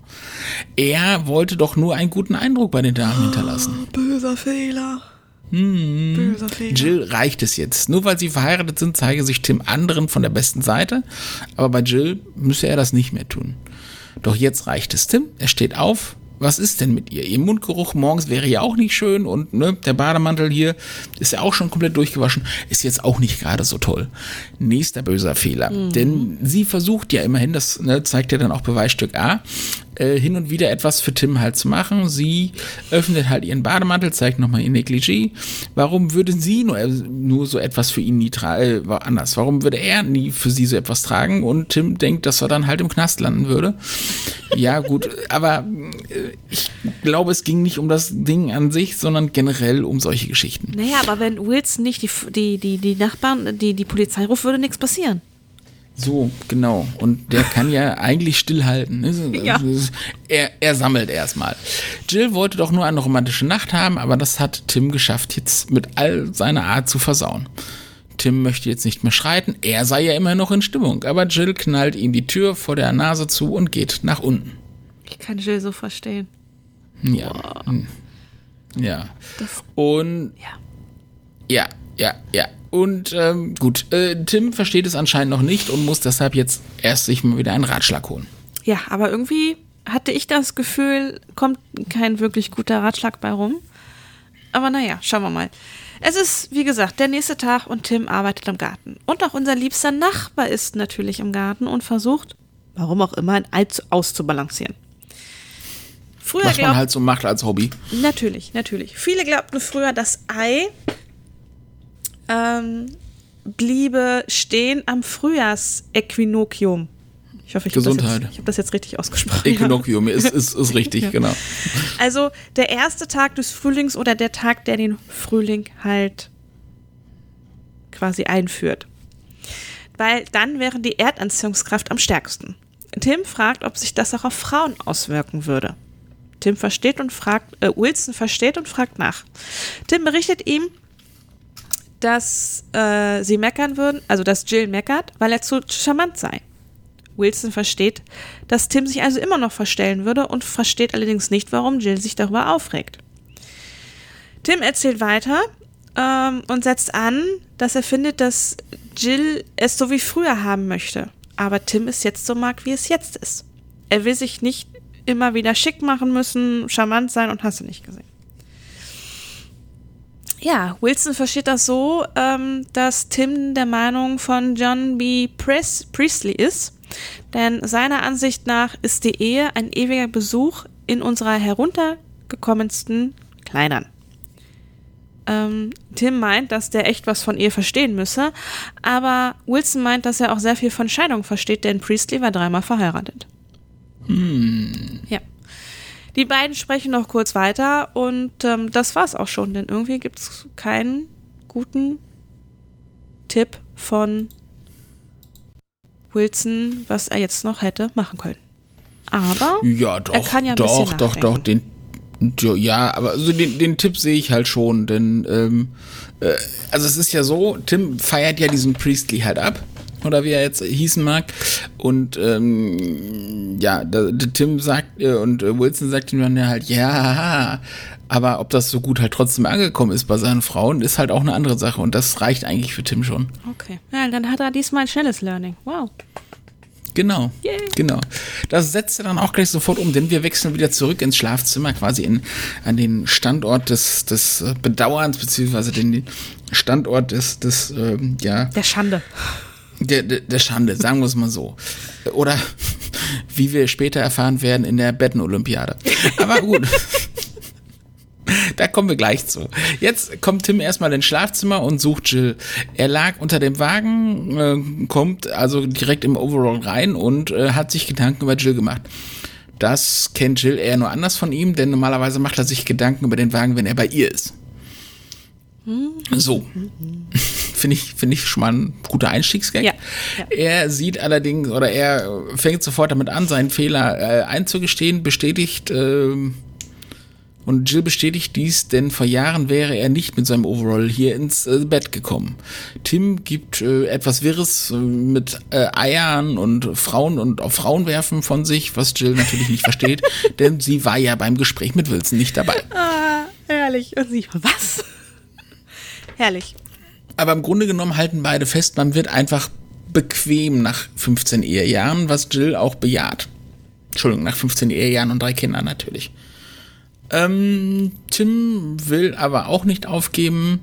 Speaker 1: Er wollte doch nur einen guten Eindruck bei den Damen hinterlassen.
Speaker 2: Oh, böser Fehler.
Speaker 1: Hm.
Speaker 2: Böser Fehler.
Speaker 1: Jill reicht es jetzt. Nur weil sie verheiratet sind, zeige sich Tim anderen von der besten Seite. Aber bei Jill müsse er das nicht mehr tun. Doch jetzt reicht es Tim. Er steht auf. Was ist denn mit ihr? Ihr Mundgeruch morgens wäre ja auch nicht schön und ne, der Bademantel hier ist ja auch schon komplett durchgewaschen. Ist jetzt auch nicht gerade so toll. Nächster böser Fehler. Mhm. Denn sie versucht ja immerhin, das ne, zeigt ja dann auch Beweisstück A, äh, hin und wieder etwas für Tim halt zu machen. Sie öffnet halt ihren Bademantel, zeigt nochmal ihr Negligé. Warum würde sie nur, nur so etwas für ihn nie tragen? Äh, anders. Warum würde er nie für sie so etwas tragen? Und Tim denkt, dass er dann halt im Knast landen würde. Ja, gut, aber äh, ich glaube, es ging nicht um das Ding an sich, sondern generell um solche Geschichten.
Speaker 2: Naja, aber wenn Wilson nicht die, die, die, die Nachbarn, die, die Polizei ruft, würde nichts passieren.
Speaker 1: So, genau. Und der kann ja eigentlich stillhalten. Ne?
Speaker 2: Ja.
Speaker 1: Er, er sammelt erstmal. Jill wollte doch nur eine romantische Nacht haben, aber das hat Tim geschafft, jetzt mit all seiner Art zu versauen. Tim möchte jetzt nicht mehr schreiten, er sei ja immer noch in Stimmung, aber Jill knallt ihm die Tür vor der Nase zu und geht nach unten.
Speaker 2: Ich kann Jill so verstehen.
Speaker 1: Ja.
Speaker 2: Wow.
Speaker 1: Ja.
Speaker 2: Das,
Speaker 1: und
Speaker 2: ja.
Speaker 1: ja, ja, ja. Und ähm, gut, äh, Tim versteht es anscheinend noch nicht und muss deshalb jetzt erst sich mal wieder einen Ratschlag holen.
Speaker 2: Ja, aber irgendwie hatte ich das Gefühl, kommt kein wirklich guter Ratschlag bei rum. Aber naja, schauen wir mal. Es ist, wie gesagt, der nächste Tag und Tim arbeitet im Garten. Und auch unser liebster Nachbar ist natürlich im Garten und versucht, warum auch immer, ein Ei auszubalancieren. Früher
Speaker 1: Was man
Speaker 2: glaubt,
Speaker 1: halt so macht als Hobby.
Speaker 2: Natürlich, natürlich. Viele glaubten früher, das Ei ähm, bliebe stehen am Frühjahrsäquinokium. Ich hoffe, ich habe das, jetzt, hab das jetzt richtig ausgesprochen.
Speaker 1: Äquinokium ist, ist, ist richtig, ja. Genau.
Speaker 2: Also der erste Tag des Frühlings oder der Tag, der den Frühling halt quasi einführt. Weil dann wäre die Erdanziehungskraft am stärksten. Tim fragt, ob sich das auch auf Frauen auswirken würde. Tim versteht und fragt, äh, Wilson versteht und fragt nach. Tim berichtet ihm, dass äh, sie meckern würden, also dass Jill meckert, weil er zu charmant sei. Wilson versteht, dass Tim sich also immer noch verstellen würde und versteht allerdings nicht, warum Jill sich darüber aufregt. Tim erzählt weiter ähm, und setzt an, dass er findet, dass Jill es so wie früher haben möchte. Aber Tim es jetzt so mag, wie es jetzt ist. Er will sich nicht immer wieder schick machen müssen, charmant sein und hast du nicht gesehen. Ja, Wilson versteht das so, ähm, dass Tim der Meinung von John B. Pres- Priestley ist. Denn seiner Ansicht nach ist die Ehe ein ewiger Besuch in unserer heruntergekommensten Kleidern. Ähm, Tim meint, dass der echt was von Ehe verstehen müsse, aber Wilson meint, dass er auch sehr viel von Scheidung versteht, denn Priestley war dreimal verheiratet.
Speaker 1: Hm.
Speaker 2: Ja. Die beiden sprechen noch kurz weiter und ähm, das war's auch schon, denn irgendwie gibt es keinen guten Tipp von Wilson, was er jetzt noch hätte machen können. Aber
Speaker 1: ja, doch,
Speaker 2: er kann ja ein
Speaker 1: doch,
Speaker 2: bisschen
Speaker 1: doch, doch, den, ja, aber also den, den Tipp sehe ich halt schon, denn ähm, äh, also es ist ja so, Tim feiert ja diesen Priestley halt ab, oder wie er jetzt hießen mag, und ähm, ja, da, Tim sagt äh, und äh, Wilson sagt ihm dann ja halt, ja, aber ob das so gut halt trotzdem angekommen ist bei seinen Frauen, ist halt auch eine andere Sache und das reicht eigentlich für Tim schon.
Speaker 2: Okay, ja, dann hat er diesmal ein schnelles Learning, wow.
Speaker 1: Genau,
Speaker 2: Yay.
Speaker 1: genau. Das setzt er dann auch gleich sofort um, denn wir wechseln wieder zurück ins Schlafzimmer, quasi in, an den Standort des, des Bedauerns, beziehungsweise den Standort des, des ähm, ja.
Speaker 2: Der Schande.
Speaker 1: Der, der, der Schande, sagen wir es mal so. Oder wie wir später erfahren werden in der Betten-Olympiade. Aber gut. Da kommen wir gleich zu. Jetzt kommt Tim erstmal ins Schlafzimmer und sucht Jill. Er lag unter dem Wagen, äh, kommt also direkt im Overall rein und äh, hat sich Gedanken über Jill gemacht. Das kennt Jill eher nur anders von ihm, denn normalerweise macht er sich Gedanken über den Wagen, wenn er bei ihr ist. So. Finde ich, finde ich schon mal ein guter Einstiegsgag.
Speaker 2: Ja, ja.
Speaker 1: Er sieht allerdings, oder er fängt sofort damit an, seinen Fehler äh, einzugestehen, bestätigt, äh, und Jill bestätigt dies, denn vor Jahren wäre er nicht mit seinem Overall hier ins äh, Bett gekommen. Tim gibt äh, etwas Wirres äh, mit äh, Eiern und Frauen und auf Frauen werfen von sich, was Jill natürlich nicht versteht, denn sie war ja beim Gespräch mit Wilson nicht dabei.
Speaker 2: Ah, herrlich. Und sie, was? Herrlich.
Speaker 1: Aber im Grunde genommen halten beide fest, man wird einfach bequem nach fünfzehn Ehejahren, was Jill auch bejaht. Entschuldigung, nach fünfzehn Ehejahren und drei Kindern natürlich. Ähm, Tim will aber auch nicht aufgeben.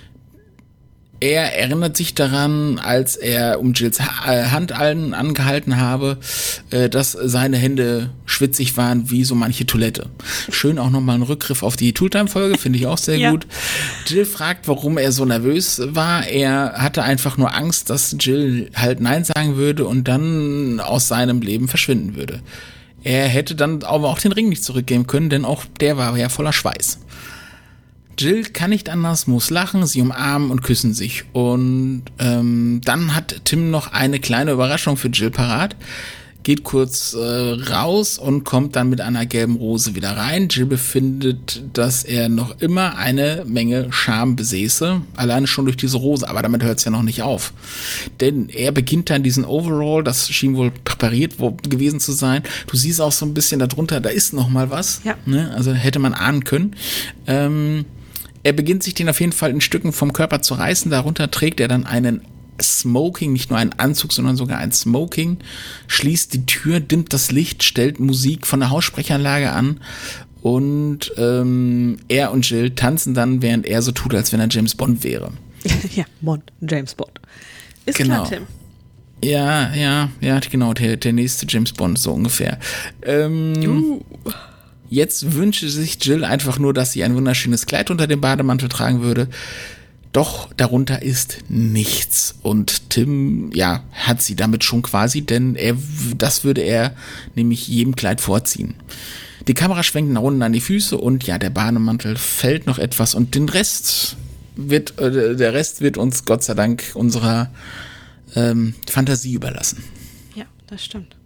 Speaker 1: Er erinnert sich daran, als er um Jills ha- Hand allen angehalten habe, äh, dass seine Hände schwitzig waren wie so manche Toilette. Schön auch nochmal ein Rückgriff auf die Tooltime-Folge, finde ich auch sehr
Speaker 2: Ja.
Speaker 1: gut. Jill fragt, warum er so nervös war. Er hatte einfach nur Angst, dass Jill halt Nein sagen würde und dann aus seinem Leben verschwinden würde. Er hätte dann aber auch den Ring nicht zurückgeben können, denn auch der war ja voller Schweiß. Jill kann nicht anders, muss lachen, sie umarmen und küssen sich. Und ähm, dann hat Tim noch eine kleine Überraschung für Jill parat. Geht kurz äh, raus und kommt dann mit einer gelben Rose wieder rein. Jill befindet, dass er noch immer eine Menge Scham besäße, alleine schon durch diese Rose, aber damit hört es ja noch nicht auf. Denn er beginnt dann diesen Overall, das schien wohl präpariert wo, gewesen zu sein. Du siehst auch so ein bisschen darunter, da ist noch mal was.
Speaker 2: Ja.
Speaker 1: Ne? Also hätte man ahnen können. Ähm, er beginnt sich den auf jeden Fall in Stücken vom Körper zu reißen. Darunter trägt er dann einen Smoking, nicht nur einen Anzug, sondern sogar ein Smoking, schließt die Tür, dimmt das Licht, stellt Musik von der Haussprechanlage an und ähm, er und Jill tanzen dann, während er so tut, als wenn er James Bond wäre.
Speaker 2: Ja, Bond, James Bond. Ist
Speaker 1: Genau.
Speaker 2: klar, Tim.
Speaker 1: Ja, ja, ja, genau, der, der nächste James Bond, so ungefähr. Ähm,
Speaker 2: Uh.
Speaker 1: Jetzt wünsche sich Jill einfach nur, dass sie ein wunderschönes Kleid unter dem Bademantel tragen würde. Doch darunter ist nichts. Und Tim, ja, hat sie damit schon quasi, denn er, das würde er nämlich jedem Kleid vorziehen. Die Kamera schwenkt nach unten an die Füße und ja, der Bademantel fällt noch etwas und den Rest wird, äh, der Rest wird uns Gott sei Dank unserer ähm, Fantasie überlassen.
Speaker 2: Ja, das stimmt.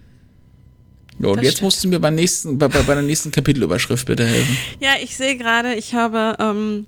Speaker 1: Ja, und
Speaker 2: Das
Speaker 1: jetzt
Speaker 2: stimmt.
Speaker 1: musst du mir beim nächsten, bei, bei der nächsten Kapitelüberschrift bitte helfen.
Speaker 2: Ja, ich sehe gerade, ich habe ähm,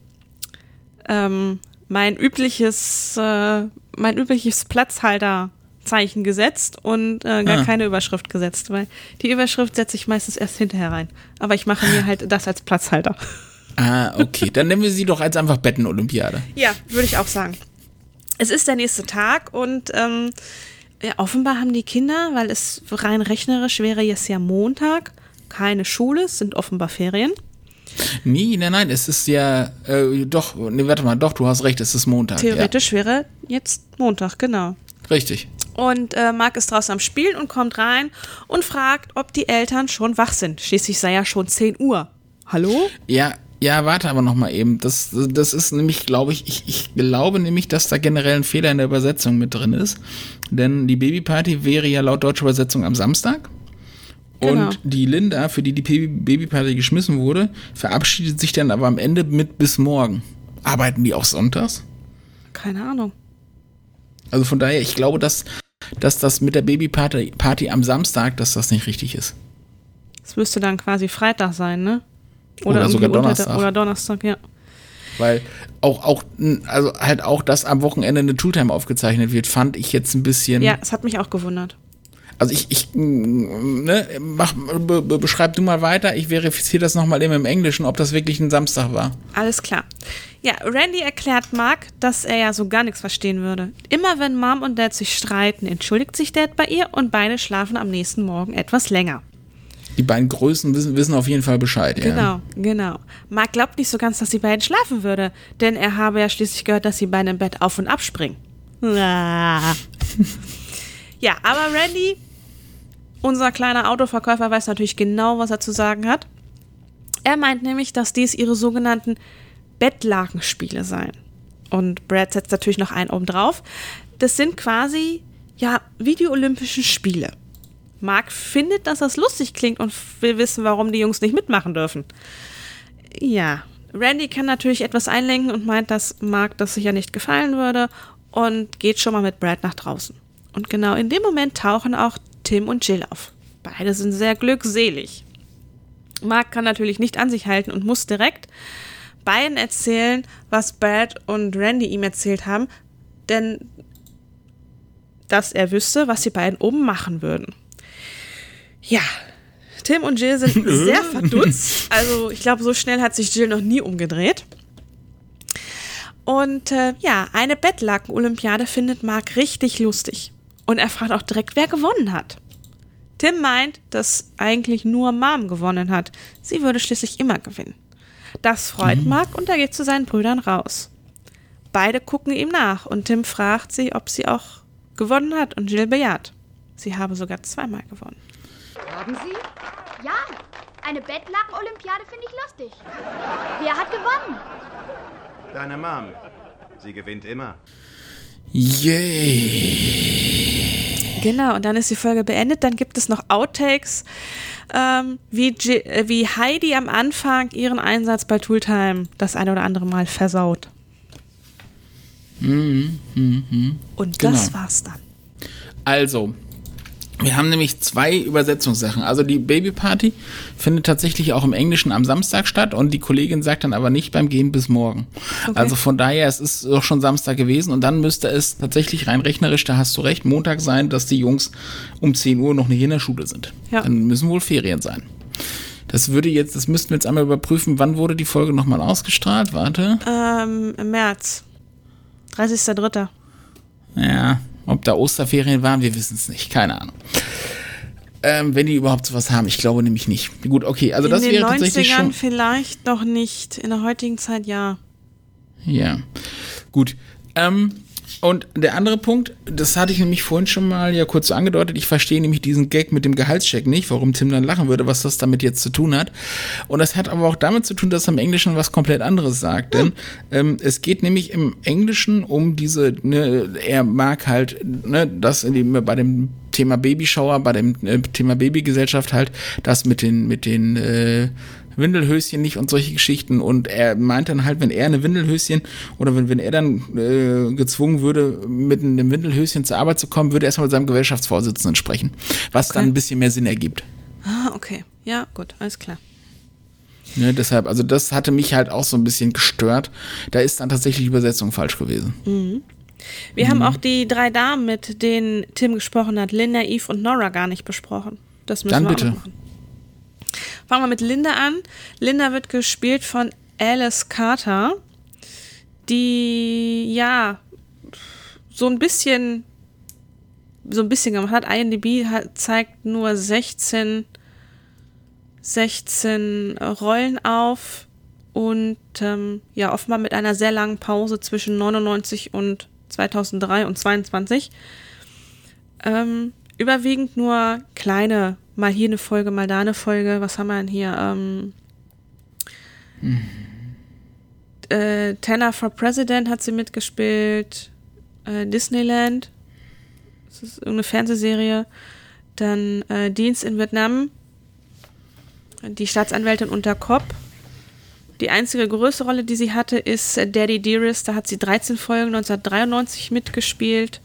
Speaker 2: ähm, mein übliches, äh, mein übliches Platzhalterzeichen gesetzt und äh, gar
Speaker 1: Ah.
Speaker 2: keine Überschrift gesetzt, weil die Überschrift setze ich meistens erst hinterher rein. Aber ich mache mir halt das als Platzhalter.
Speaker 1: Ah, okay. Dann nennen wir sie doch als einfach Betten-Olympiade.
Speaker 2: Ja, würde ich auch sagen. Es ist der nächste Tag und ähm, ja, offenbar haben die Kinder, weil es rein rechnerisch wäre jetzt ja Montag, keine Schule, es sind offenbar Ferien.
Speaker 1: Nee, nein, nein, es ist ja, äh, doch, nee, warte mal, doch, du hast recht, es ist Montag.
Speaker 2: Theoretisch wäre jetzt Montag, genau.
Speaker 1: Ja, richtig.
Speaker 2: Und äh, Marc ist draußen am Spielen und kommt rein und fragt, ob die Eltern schon wach sind. Schließlich sei ja schon zehn Uhr. Hallo?
Speaker 1: Ja, ja, warte aber noch mal eben. Das, das ist nämlich, glaube ich, ich, ich glaube nämlich, dass da generell ein Fehler in der Übersetzung mit drin ist. Denn die Babyparty wäre ja laut deutscher Übersetzung am Samstag.
Speaker 2: Genau.
Speaker 1: Und die Linda, für die die Baby- Babyparty geschmissen wurde, verabschiedet sich dann aber am Ende mit bis morgen. Arbeiten die auch sonntags?
Speaker 2: Keine Ahnung.
Speaker 1: Also von daher, ich glaube, dass, dass das mit der Babyparty Party am Samstag, dass das nicht richtig ist.
Speaker 2: Es müsste dann quasi Freitag sein, ne?
Speaker 1: Oder
Speaker 2: irgendwie
Speaker 1: sogar
Speaker 2: unter der-
Speaker 1: Donnerstag.
Speaker 2: Oder Donnerstag, ja.
Speaker 1: Weil auch, auch, also halt auch, dass am Wochenende eine Tooltime aufgezeichnet wird, fand ich jetzt ein bisschen.
Speaker 2: Ja, es hat mich auch gewundert.
Speaker 1: Also ich, ich, ne, mach, be, be, beschreib du mal weiter, ich verifiziere das nochmal eben im Englischen, ob das wirklich ein Samstag war.
Speaker 2: Alles klar. Ja, Randy erklärt Mark, dass er ja so gar nichts verstehen würde. Immer wenn Mom und Dad sich streiten, entschuldigt sich Dad bei ihr und beide schlafen am nächsten Morgen etwas länger.
Speaker 1: Die beiden Größen wissen, wissen auf jeden Fall Bescheid, ja.
Speaker 2: Genau, genau. Mark glaubt nicht so ganz, dass die beiden schlafen würde, denn er habe ja schließlich gehört, dass sie beide im Bett auf und abspringen. Ah. Ja, aber Randy Unser kleiner Autoverkäufer weiß natürlich genau, was er zu sagen hat. Er meint nämlich, dass dies ihre sogenannten Bettlakenspiele seien. Und Brad setzt natürlich noch einen oben drauf. Das sind quasi, ja, wie die Olympischen Spiele. Mark findet, dass das lustig klingt und will wissen, warum die Jungs nicht mitmachen dürfen. Ja, Randy kann natürlich etwas einlenken und meint, dass Mark das sicher nicht gefallen würde und geht schon mal mit Brad nach draußen. Und genau in dem Moment tauchen auch Tim und Jill auf. Beide sind sehr glückselig. Mark kann natürlich nicht an sich halten und muss direkt beiden erzählen, was Brad und Randy ihm erzählt haben, denn dass er wüsste, was die beiden oben machen würden. Ja, Tim und Jill sind sehr verdutzt. Also ich glaube, so schnell hat sich Jill noch nie umgedreht. Und äh, ja, eine Bettlaken-Olympiade findet Mark richtig lustig. Und er fragt auch direkt, wer gewonnen hat. Tim meint, dass eigentlich nur Mom gewonnen hat. Sie würde schließlich immer gewinnen. Das freut mhm. Mark und er geht zu seinen Brüdern raus. Beide gucken ihm nach und Tim fragt sie, ob sie auch gewonnen hat und Jill bejaht. Sie habe sogar zweimal gewonnen.
Speaker 4: Haben Sie?
Speaker 5: Ja, eine Bettlaken-Olympiade finde ich lustig. Wer hat gewonnen?
Speaker 7: Deine Mom. Sie gewinnt immer.
Speaker 1: Yay.
Speaker 2: Genau, und dann ist die Folge beendet. Dann gibt es noch Outtakes, ähm, wie, G- äh, wie Heidi am Anfang ihren Einsatz bei Tooltime das eine oder andere Mal versaut.
Speaker 1: Mhm, mhm, mhm.
Speaker 2: Und das
Speaker 1: Genau.
Speaker 2: war's dann.
Speaker 1: Also, wir haben nämlich zwei Übersetzungssachen. Also die Babyparty findet tatsächlich auch im Englischen am Samstag statt und die Kollegin sagt dann aber nicht beim Gehen bis morgen.
Speaker 2: Okay.
Speaker 1: Also von daher, es ist doch schon Samstag gewesen und dann müsste es tatsächlich rein rechnerisch, da hast du recht, Montag sein, dass die Jungs um zehn Uhr noch nicht in der Schule sind.
Speaker 2: Ja.
Speaker 1: Dann müssen wohl Ferien sein. Das würde jetzt, das müssten wir jetzt einmal überprüfen, wann wurde die Folge nochmal ausgestrahlt? Warte.
Speaker 2: Ähm, im März. dreißigster dritter
Speaker 1: Ja, ob da Osterferien waren, wir wissen es nicht. Keine Ahnung. Ähm, wenn die überhaupt sowas haben. Ich glaube nämlich nicht. Gut, okay. Also
Speaker 2: in
Speaker 1: das
Speaker 2: den
Speaker 1: wäre tatsächlich
Speaker 2: neunzigern
Speaker 1: schon...
Speaker 2: vielleicht noch nicht. In der heutigen Zeit ja.
Speaker 1: Ja, gut. Ähm, und der andere Punkt, das hatte ich nämlich vorhin schon mal ja kurz so angedeutet, ich verstehe nämlich diesen Gag mit dem Gehaltscheck nicht, warum Tim dann lachen würde, was das damit jetzt zu tun hat. Und das hat aber auch damit zu tun, dass er im Englischen was komplett anderes sagt. Denn ähm, es geht nämlich im Englischen um diese, ne, er mag halt, ne, das in dem, bei dem Thema Babyshower, bei dem äh, Thema Babygesellschaft halt, das mit den, mit den, äh, Windelhöschen nicht und solche Geschichten und er meint dann halt, wenn er eine Windelhöschen oder wenn, wenn er dann äh, gezwungen würde, mit einem Windelhöschen zur Arbeit zu kommen, würde er erstmal mit seinem Gesellschaftsvorsitzenden sprechen, was
Speaker 2: Okay.
Speaker 1: dann ein bisschen mehr Sinn ergibt.
Speaker 2: Ah, okay. Ja, gut, alles klar.
Speaker 1: Ne, deshalb, also das hatte mich halt auch so ein bisschen gestört. Da ist dann tatsächlich die Übersetzung falsch gewesen.
Speaker 2: Mhm. Wir mhm. haben auch die drei Damen, mit denen Tim gesprochen hat, Linda, Eve und Nora, gar nicht besprochen. Das müssen
Speaker 1: Dann
Speaker 2: wir
Speaker 1: bitte.
Speaker 2: auch noch machen. Fangen wir mit Linda an. Linda wird gespielt von Alice Carter, die, ja, so ein bisschen, so ein bisschen gemacht hat. I M D B hat, zeigt nur sechzehn, sechzehn Rollen auf und, ähm, ja, offenbar mit einer sehr langen Pause zwischen neunundneunzig und zweitausenddrei und zweiundzwanzig. Ähm, überwiegend nur kleine, mal hier eine Folge, mal da eine Folge. Was haben wir denn hier? Ähm, mhm. äh, Tanner for President hat sie mitgespielt. Äh, Disneyland. Das ist irgendeine Fernsehserie. Dann äh, Dienst in Vietnam. Die Staatsanwältin unter Cobb. Die einzige größere Rolle, die sie hatte, ist äh, Daddy Dearest. Da hat sie dreizehn Folgen neunzehnhundertdreiundneunzig mitgespielt.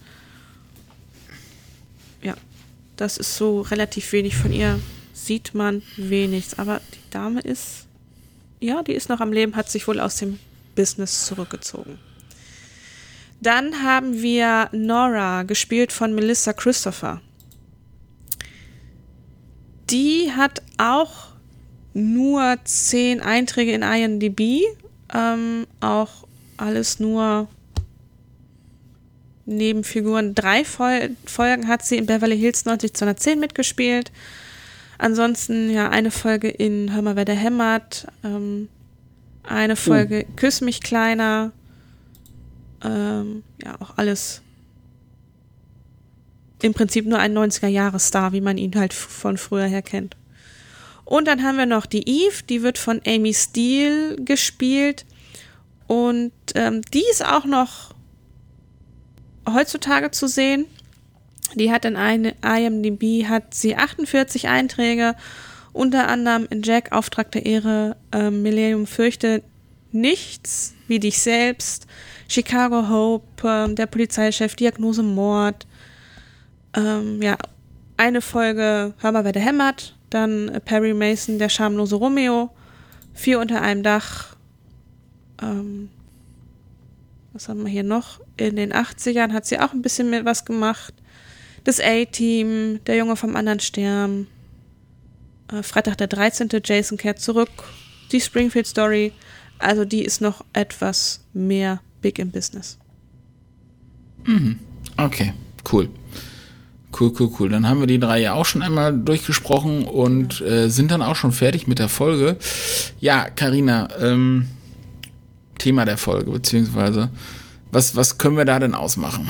Speaker 2: Ja, das ist so relativ wenig von ihr. Sieht man wenig. Aber die Dame ist, ja, die ist noch am Leben, hat sich wohl aus dem Business zurückgezogen. Dann haben wir Nora, gespielt von Melissa Christopher. Die hat auch nur zehn Einträge in I M D B. Ähm, auch alles nur Nebenfiguren. Drei Fol- Folgen hat sie in Beverly Hills neunzig zweihundertzehn mitgespielt. Ansonsten ja eine Folge in Hör mal, wer da hämmert. Ähm, eine Folge uh. Küss mich kleiner. Ähm, ja, auch alles im Prinzip nur ein neunziger-Jahre-Star, wie man ihn halt von früher her kennt. Und dann haben wir noch die Eve, die wird von Amy Steele gespielt. Und ähm, die ist auch noch heutzutage zu sehen. Die hat in eine I M D B hat sie achtundvierzig Einträge, unter anderem in Jack, Auftrag der Ehre, äh, Millennium fürchte nichts, wie dich selbst, Chicago Hope, äh, der Polizeichef, Diagnose Mord, ähm, ja, eine Folge Hör mal, wer der hämmert, dann äh, Perry Mason, der schamlose Romeo, Vier unter einem Dach, ähm, was haben wir hier noch? In den achtzigern hat sie auch ein bisschen mit was gemacht. Das A-Team, Der Junge vom anderen Stern, äh, Freitag der dreizehnte, Jason kehrt zurück, die Springfield Story, also die ist noch etwas mehr big im Business.
Speaker 1: Mhm. Okay, cool. Cool, cool, cool. Dann haben wir die drei ja auch schon einmal durchgesprochen und äh, sind dann auch schon fertig mit der Folge. Ja, Carina, ähm, Thema der Folge, beziehungsweise was, was können wir da denn ausmachen?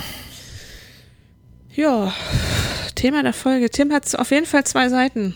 Speaker 2: Ja, Thema der Folge. Tim hat auf jeden Fall zwei Seiten.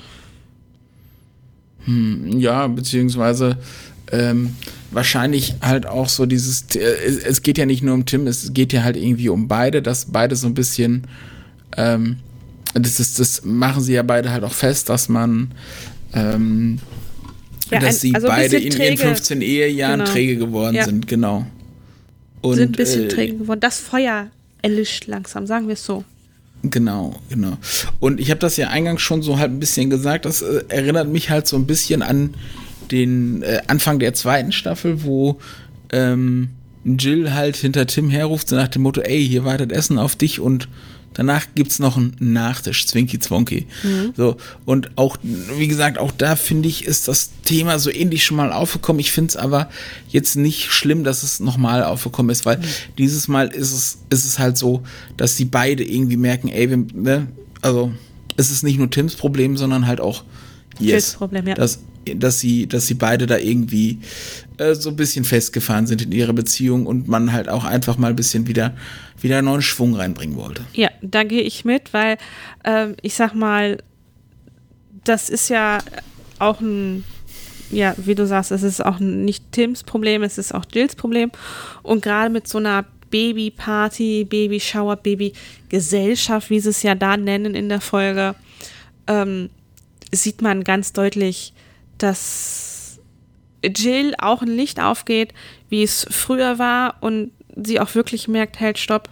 Speaker 1: Hm, ja, beziehungsweise ähm, wahrscheinlich halt auch so dieses, äh, es geht ja nicht nur um Tim, es geht ja halt irgendwie um beide, dass beide so ein bisschen, ähm, das ist, das machen sie ja beide halt auch fest, dass man, ähm,
Speaker 2: ja,
Speaker 1: dass
Speaker 2: ein,
Speaker 1: sie
Speaker 2: also
Speaker 1: beide in
Speaker 2: träge,
Speaker 1: ihren fünfzehn Ehejahren
Speaker 2: genau.
Speaker 1: träge geworden
Speaker 2: ja.
Speaker 1: sind, genau. Und,
Speaker 2: sind ein bisschen
Speaker 1: äh,
Speaker 2: träge geworden. Das Feuer erlischt langsam, sagen wir es so.
Speaker 1: Genau, genau. Und ich habe das ja eingangs schon so halt ein bisschen gesagt, das äh, erinnert mich halt so ein bisschen an den äh, Anfang der zweiten Staffel, wo ähm, Jill halt hinter Tim herruft, so nach dem Motto, ey, hier wartet Essen auf dich und danach gibt's noch einen Nachtisch, Zwinki Zwonki. Mhm. So, und auch, wie gesagt, auch da finde ich, ist das Thema so ähnlich schon mal aufgekommen. Ich finde es aber jetzt nicht schlimm, dass es nochmal aufgekommen ist, weil mhm. dieses Mal ist es, ist es halt so, dass sie beide irgendwie merken, ey, wir, ne, also es ist nicht nur Tims Problem, sondern halt auch yes,
Speaker 2: Problem, ja.
Speaker 1: dass, dass sie, dass sie beide da irgendwie äh, so ein bisschen festgefahren sind in ihrer Beziehung und man halt auch einfach mal ein bisschen wieder wieder einen neuen Schwung reinbringen wollte.
Speaker 2: Ja, da gehe ich mit, weil ähm, ich sag mal, das ist ja auch ein, ja, wie du sagst, es ist auch nicht Tims Problem, es ist auch Jills Problem und gerade mit so einer Babyparty, Babyshower, Babygesellschaft, wie sie es ja da nennen in der Folge, ähm, sieht man ganz deutlich, dass Jill auch ein Licht aufgeht, wie es früher war und sie auch wirklich merkt, halt, stopp,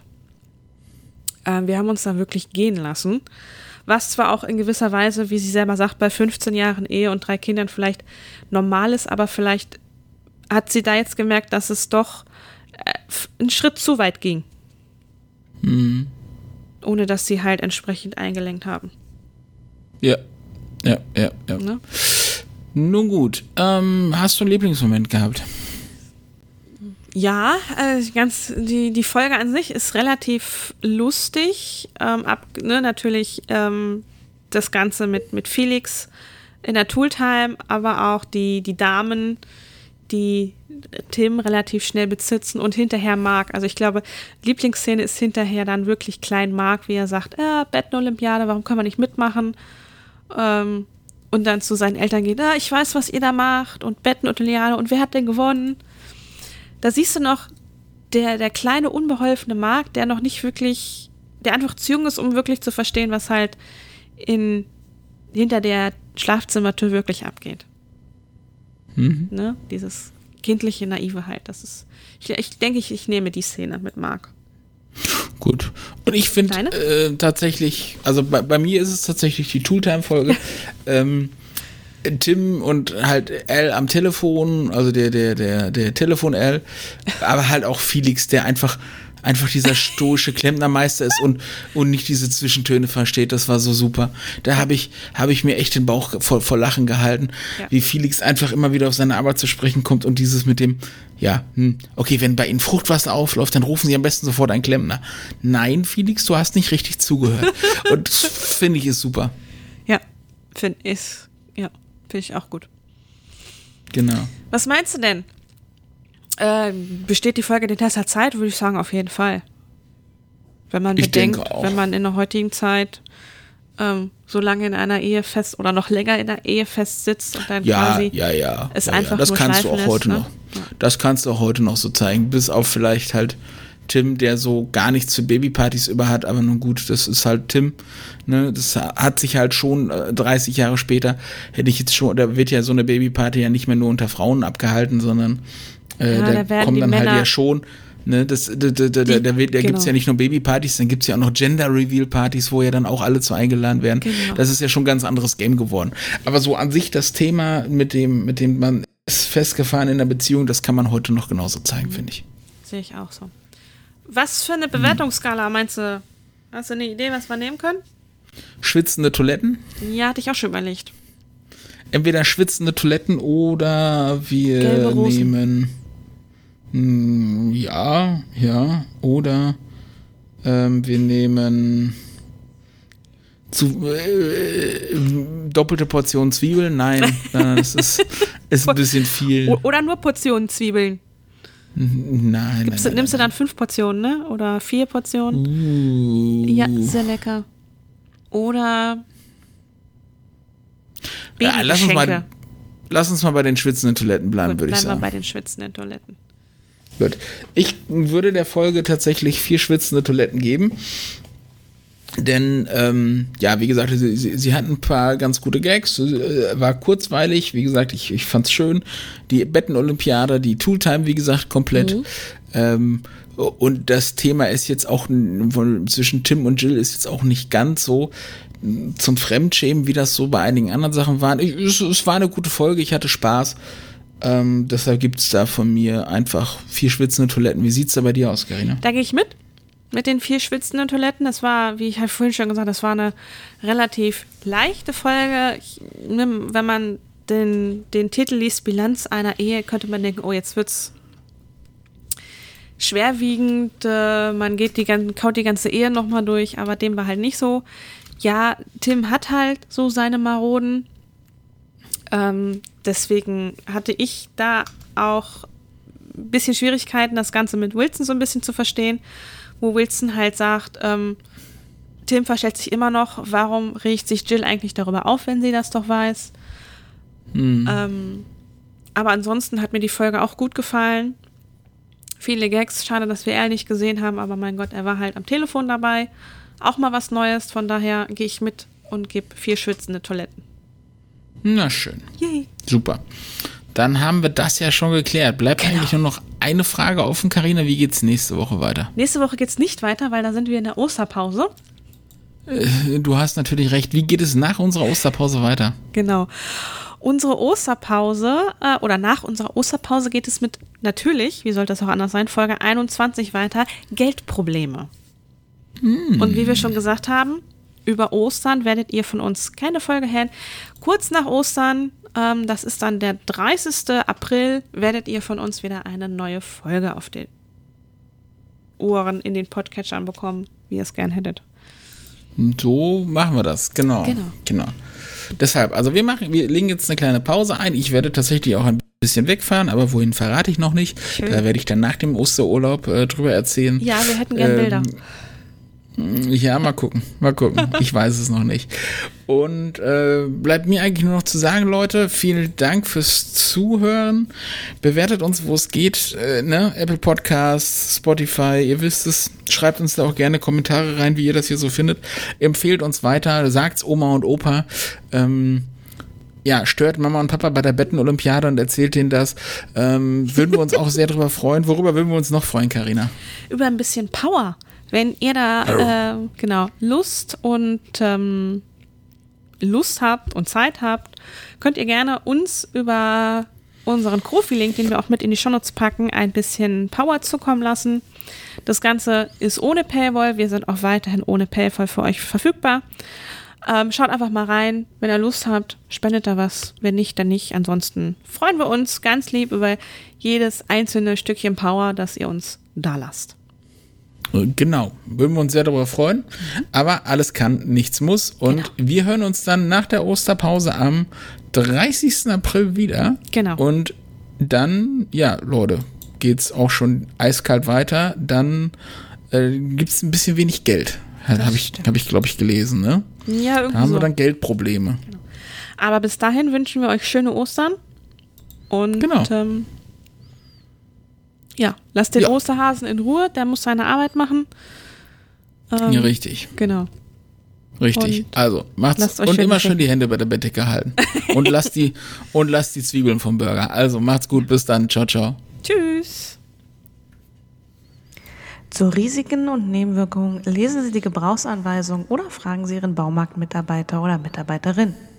Speaker 2: äh, wir haben uns da wirklich gehen lassen. Was zwar auch in gewisser Weise, wie sie selber sagt, bei fünfzehn Jahren Ehe und drei Kindern vielleicht normal ist, aber vielleicht hat sie da jetzt gemerkt, dass es doch äh, einen Schritt zu weit ging.
Speaker 1: Mhm.
Speaker 2: Ohne dass sie halt entsprechend eingelenkt haben.
Speaker 1: Ja, ja, ja, ja.
Speaker 2: Ne?
Speaker 1: Nun gut, ähm, hast du einen Lieblingsmoment gehabt?
Speaker 2: Ja, also ganz die, die Folge an sich ist relativ lustig. Ähm, ab, ne, natürlich ähm, das Ganze mit, mit Felix in der Tooltime, aber auch die, die Damen, die Tim relativ schnell besitzen und hinterher Mark. Also ich glaube, Lieblingsszene ist hinterher dann wirklich Klein Mark, wie er sagt, äh, Betten-Olympiade, warum können wir nicht mitmachen? Ähm, und dann zu seinen Eltern geht, ah, ich weiß, was ihr da macht und Betten-Olympiade und wer hat denn gewonnen? Da siehst du noch, der, der kleine, unbeholfene Mark, der noch nicht wirklich, der einfach zu jung ist, um wirklich zu verstehen, was halt in, hinter der Schlafzimmertür wirklich abgeht. Mhm. Ne? Dieses kindliche, naive halt. Das ist, ich, ich denke, ich, ich nehme die Szene mit Mark.
Speaker 1: Gut. Und ich finde äh, tatsächlich, also bei, bei mir ist es tatsächlich die Tooltime-Folge. ähm, Tim und halt Al am Telefon, also der, der, der, der Telefon-Al, aber halt auch Felix, der einfach, einfach dieser stoische Klempnermeister ist und, und nicht diese Zwischentöne versteht. Das war so super. Da habe ich, habe ich mir echt den Bauch vor, vor Lachen gehalten, ja. Wie Felix einfach immer wieder auf seine Arbeit zu sprechen kommt und dieses mit dem, ja, hm, okay, wenn bei Ihnen Fruchtwasser aufläuft, dann rufen Sie am besten sofort einen Klempner. Nein, Felix, du hast nicht richtig zugehört. Und das finde ich ist super.
Speaker 2: Ja, finde ich, ja. Finde ich auch gut.
Speaker 1: Genau.
Speaker 2: Was meinst du denn? Äh, besteht die Folge den Test der Zeit? Würde ich sagen, auf jeden Fall. Wenn man
Speaker 1: Ich
Speaker 2: bedenkt,
Speaker 1: denke auch.
Speaker 2: wenn man in der heutigen Zeit ähm, so lange in einer Ehe fest oder noch länger in der Ehe fest sitzt und dann
Speaker 1: Ja,
Speaker 2: quasi
Speaker 1: ja, ja.
Speaker 2: es
Speaker 1: ja,
Speaker 2: einfach
Speaker 1: ja. Das
Speaker 2: nur
Speaker 1: kannst du auch
Speaker 2: schleifen
Speaker 1: heute
Speaker 2: lässt,
Speaker 1: noch.
Speaker 2: ne?
Speaker 1: Das kannst du auch heute noch so zeigen. Bis auf vielleicht halt Tim, der so gar nichts für Babypartys über hat, aber nun gut, das ist halt Tim. Ne, das hat sich halt schon äh, dreißig Jahre später, hätte ich jetzt schon, da wird ja so eine Babyparty ja nicht mehr nur unter Frauen abgehalten, sondern äh,
Speaker 2: Ja,
Speaker 1: da,
Speaker 2: da werden
Speaker 1: kommen
Speaker 2: die
Speaker 1: dann halt
Speaker 2: Männer-
Speaker 1: ja schon, ne, das, da, da, da, da, da, wird- da gibt's
Speaker 2: genau.
Speaker 1: ja nicht nur Babypartys, dann gibt's ja auch noch Gender-Reveal-Partys, wo ja dann auch alle zu eingeladen werden.
Speaker 2: Genau.
Speaker 1: Das ist ja schon ein ganz anderes Game geworden. Aber so an sich das Thema, mit dem, mit dem man ist festgefahren in der Beziehung, das kann man heute noch genauso zeigen, finde ich.
Speaker 2: Sehe ich auch so. Was für eine Bewertungsskala meinst du? Hast du eine Idee, was wir nehmen können?
Speaker 1: Schwitzende Toiletten?
Speaker 2: Ja, hatte ich auch schon überlegt.
Speaker 1: Entweder schwitzende Toiletten oder wir
Speaker 2: Gelbe Rosen.
Speaker 1: nehmen mh, ja, ja, oder ähm, wir nehmen zu, äh, doppelte Portion Zwiebeln. Nein, nein, das ist, ist ein bisschen viel.
Speaker 2: O- Oder nur Portionen Zwiebeln.
Speaker 1: Nein, nein,
Speaker 2: Gibst du,
Speaker 1: nein,
Speaker 2: nimmst du
Speaker 1: nein.
Speaker 2: dann fünf Portionen, ne? Oder vier Portionen?
Speaker 1: Uh.
Speaker 2: Ja, sehr lecker. Oder
Speaker 1: Ja, lass uns mal,
Speaker 2: Babygeschenke.
Speaker 1: lass uns mal bei den schwitzenden Toiletten bleiben,
Speaker 2: Gut,
Speaker 1: würde ich
Speaker 2: bleiben wir
Speaker 1: sagen.
Speaker 2: bei den schwitzenden Toiletten.
Speaker 1: Gut. Ich würde der Folge tatsächlich vier schwitzende Toiletten geben. Denn, ähm, ja, wie gesagt, sie, sie, sie hat ein paar ganz gute Gags, äh, war kurzweilig, wie gesagt, ich, ich fand's schön. Die Betten-Olympiade, die Tooltime, wie gesagt, komplett.
Speaker 2: Mhm.
Speaker 1: Ähm, und das Thema ist jetzt auch, n- zwischen Tim und Jill ist jetzt auch nicht ganz so n- zum Fremdschämen, wie das so bei einigen anderen Sachen war. Ich, es, es war eine gute Folge, ich hatte Spaß. Ähm, deshalb gibt's da von mir einfach vier schwitzende Toiletten. Wie sieht's da bei dir aus, Carina?
Speaker 2: Da gehe ich mit. Mit den vier schwitzenden Toiletten. Das war, wie ich halt vorhin schon gesagt habe, das war eine relativ leichte Folge. Ich, ne, wenn man den, den Titel liest, Bilanz einer Ehe, könnte man denken, oh, jetzt wird's schwerwiegend. Äh, man geht die, gan- kaut die ganze Ehe nochmal durch, aber dem war halt nicht so. Ja, Tim hat halt so seine Maroden. Ähm, deswegen hatte ich da auch ein bisschen Schwierigkeiten, das Ganze mit Wilson so ein bisschen zu verstehen, wo Wilson halt sagt, ähm, Tim verstellt sich immer noch, warum regt sich Jill eigentlich darüber auf, wenn sie das doch weiß.
Speaker 1: Hm.
Speaker 2: Ähm, aber ansonsten hat mir die Folge auch gut gefallen. Viele Gags, schade, dass wir er nicht gesehen haben, aber mein Gott, er war halt am Telefon dabei. Auch mal was Neues, von daher gehe ich mit und gebe vier schwitzende Toiletten.
Speaker 1: Na schön.
Speaker 2: Yay.
Speaker 1: Super. Dann haben wir das ja schon geklärt. Bleibt
Speaker 2: Genau.
Speaker 1: eigentlich nur noch eine Frage offen, Carina. Wie geht's nächste Woche weiter?
Speaker 2: Nächste Woche geht's nicht weiter, weil da sind wir in der Osterpause.
Speaker 1: Du hast natürlich recht. Wie geht es nach unserer Osterpause weiter?
Speaker 2: Genau. Unsere Osterpause äh, oder nach unserer Osterpause geht es mit natürlich, wie sollte das auch anders sein, Folge einundzwanzig weiter, Geldprobleme.
Speaker 1: Hm.
Speaker 2: Und wie wir schon gesagt haben, über Ostern werdet ihr von uns keine Folge hören. Kurz nach Ostern, ähm, das ist dann der dreißigsten April, werdet ihr von uns wieder eine neue Folge auf den Ohren in den Podcatchern bekommen, wie ihr es gern hättet.
Speaker 1: So machen wir das. Genau.
Speaker 2: Genau.
Speaker 1: Genau. Deshalb, also wir machen, wir legen jetzt eine kleine Pause ein. Ich werde tatsächlich auch ein bisschen wegfahren, aber wohin verrate ich noch nicht.
Speaker 2: Schön.
Speaker 1: Da werde ich dann nach dem Osterurlaub äh, drüber erzählen.
Speaker 2: Ja, wir hätten gern
Speaker 1: Ähm,
Speaker 2: Bilder.
Speaker 1: Ja, mal gucken, mal gucken. Ich weiß es noch nicht. Und äh, bleibt mir eigentlich nur noch zu sagen, Leute, vielen Dank fürs Zuhören. Bewertet uns, wo es geht, äh, ne? Apple Podcasts, Spotify, ihr wisst es. Schreibt uns da auch gerne Kommentare rein, wie ihr das hier so findet. Empfehlt uns weiter, sagt's Oma und Opa. Ähm, ja, stört Mama und Papa bei der Betten-Olympiade und erzählt denen das. Ähm, würden wir uns auch sehr darüber freuen. Worüber würden wir uns noch freuen, Carina?
Speaker 2: Über ein bisschen Power. Wenn ihr da äh, genau Lust und ähm, Lust habt und Zeit habt, könnt ihr gerne uns über unseren Kofi-Link, den wir auch mit in die Shownotes packen, ein bisschen Power zukommen lassen. Das Ganze ist ohne Paywall. Wir sind auch weiterhin ohne Paywall für euch verfügbar. Ähm, schaut einfach mal rein. Wenn ihr Lust habt, spendet da was. Wenn nicht, dann nicht. Ansonsten freuen wir uns ganz lieb über jedes einzelne Stückchen Power, das ihr uns da lasst.
Speaker 1: Genau, würden wir uns sehr darüber freuen, aber alles kann, nichts muss und
Speaker 2: Genau.
Speaker 1: wir hören uns dann nach der Osterpause am dreißigsten April wieder.
Speaker 2: Genau.
Speaker 1: Und dann, ja, Leute, geht's auch schon eiskalt weiter, dann äh, gibt es ein bisschen wenig Geld. Habe ich, hab ich glaube ich, gelesen. Ne?
Speaker 2: Ja, irgendwie
Speaker 1: Da haben
Speaker 2: so.
Speaker 1: wir dann Geldprobleme.
Speaker 2: Genau. Aber bis dahin wünschen wir euch schöne Ostern. Und
Speaker 1: Genau.
Speaker 2: ähm, ja, lasst den
Speaker 1: Ja.
Speaker 2: Osterhasen in Ruhe, der muss seine Arbeit machen. Ähm,
Speaker 1: Ja, richtig.
Speaker 2: Genau.
Speaker 1: Richtig.
Speaker 2: Und
Speaker 1: also, macht's
Speaker 2: lasst euch
Speaker 1: und
Speaker 2: schön
Speaker 1: immer schön
Speaker 2: beschenken.
Speaker 1: die Hände bei der Bettdecke halten. und lasst die und lasst die Zwiebeln vom Burger. Also, macht's gut, bis dann. Ciao, ciao.
Speaker 2: Tschüss.
Speaker 8: Zu Risiken und Nebenwirkungen lesen Sie die Gebrauchsanweisung oder fragen Sie Ihren Baumarktmitarbeiter oder Mitarbeiterin.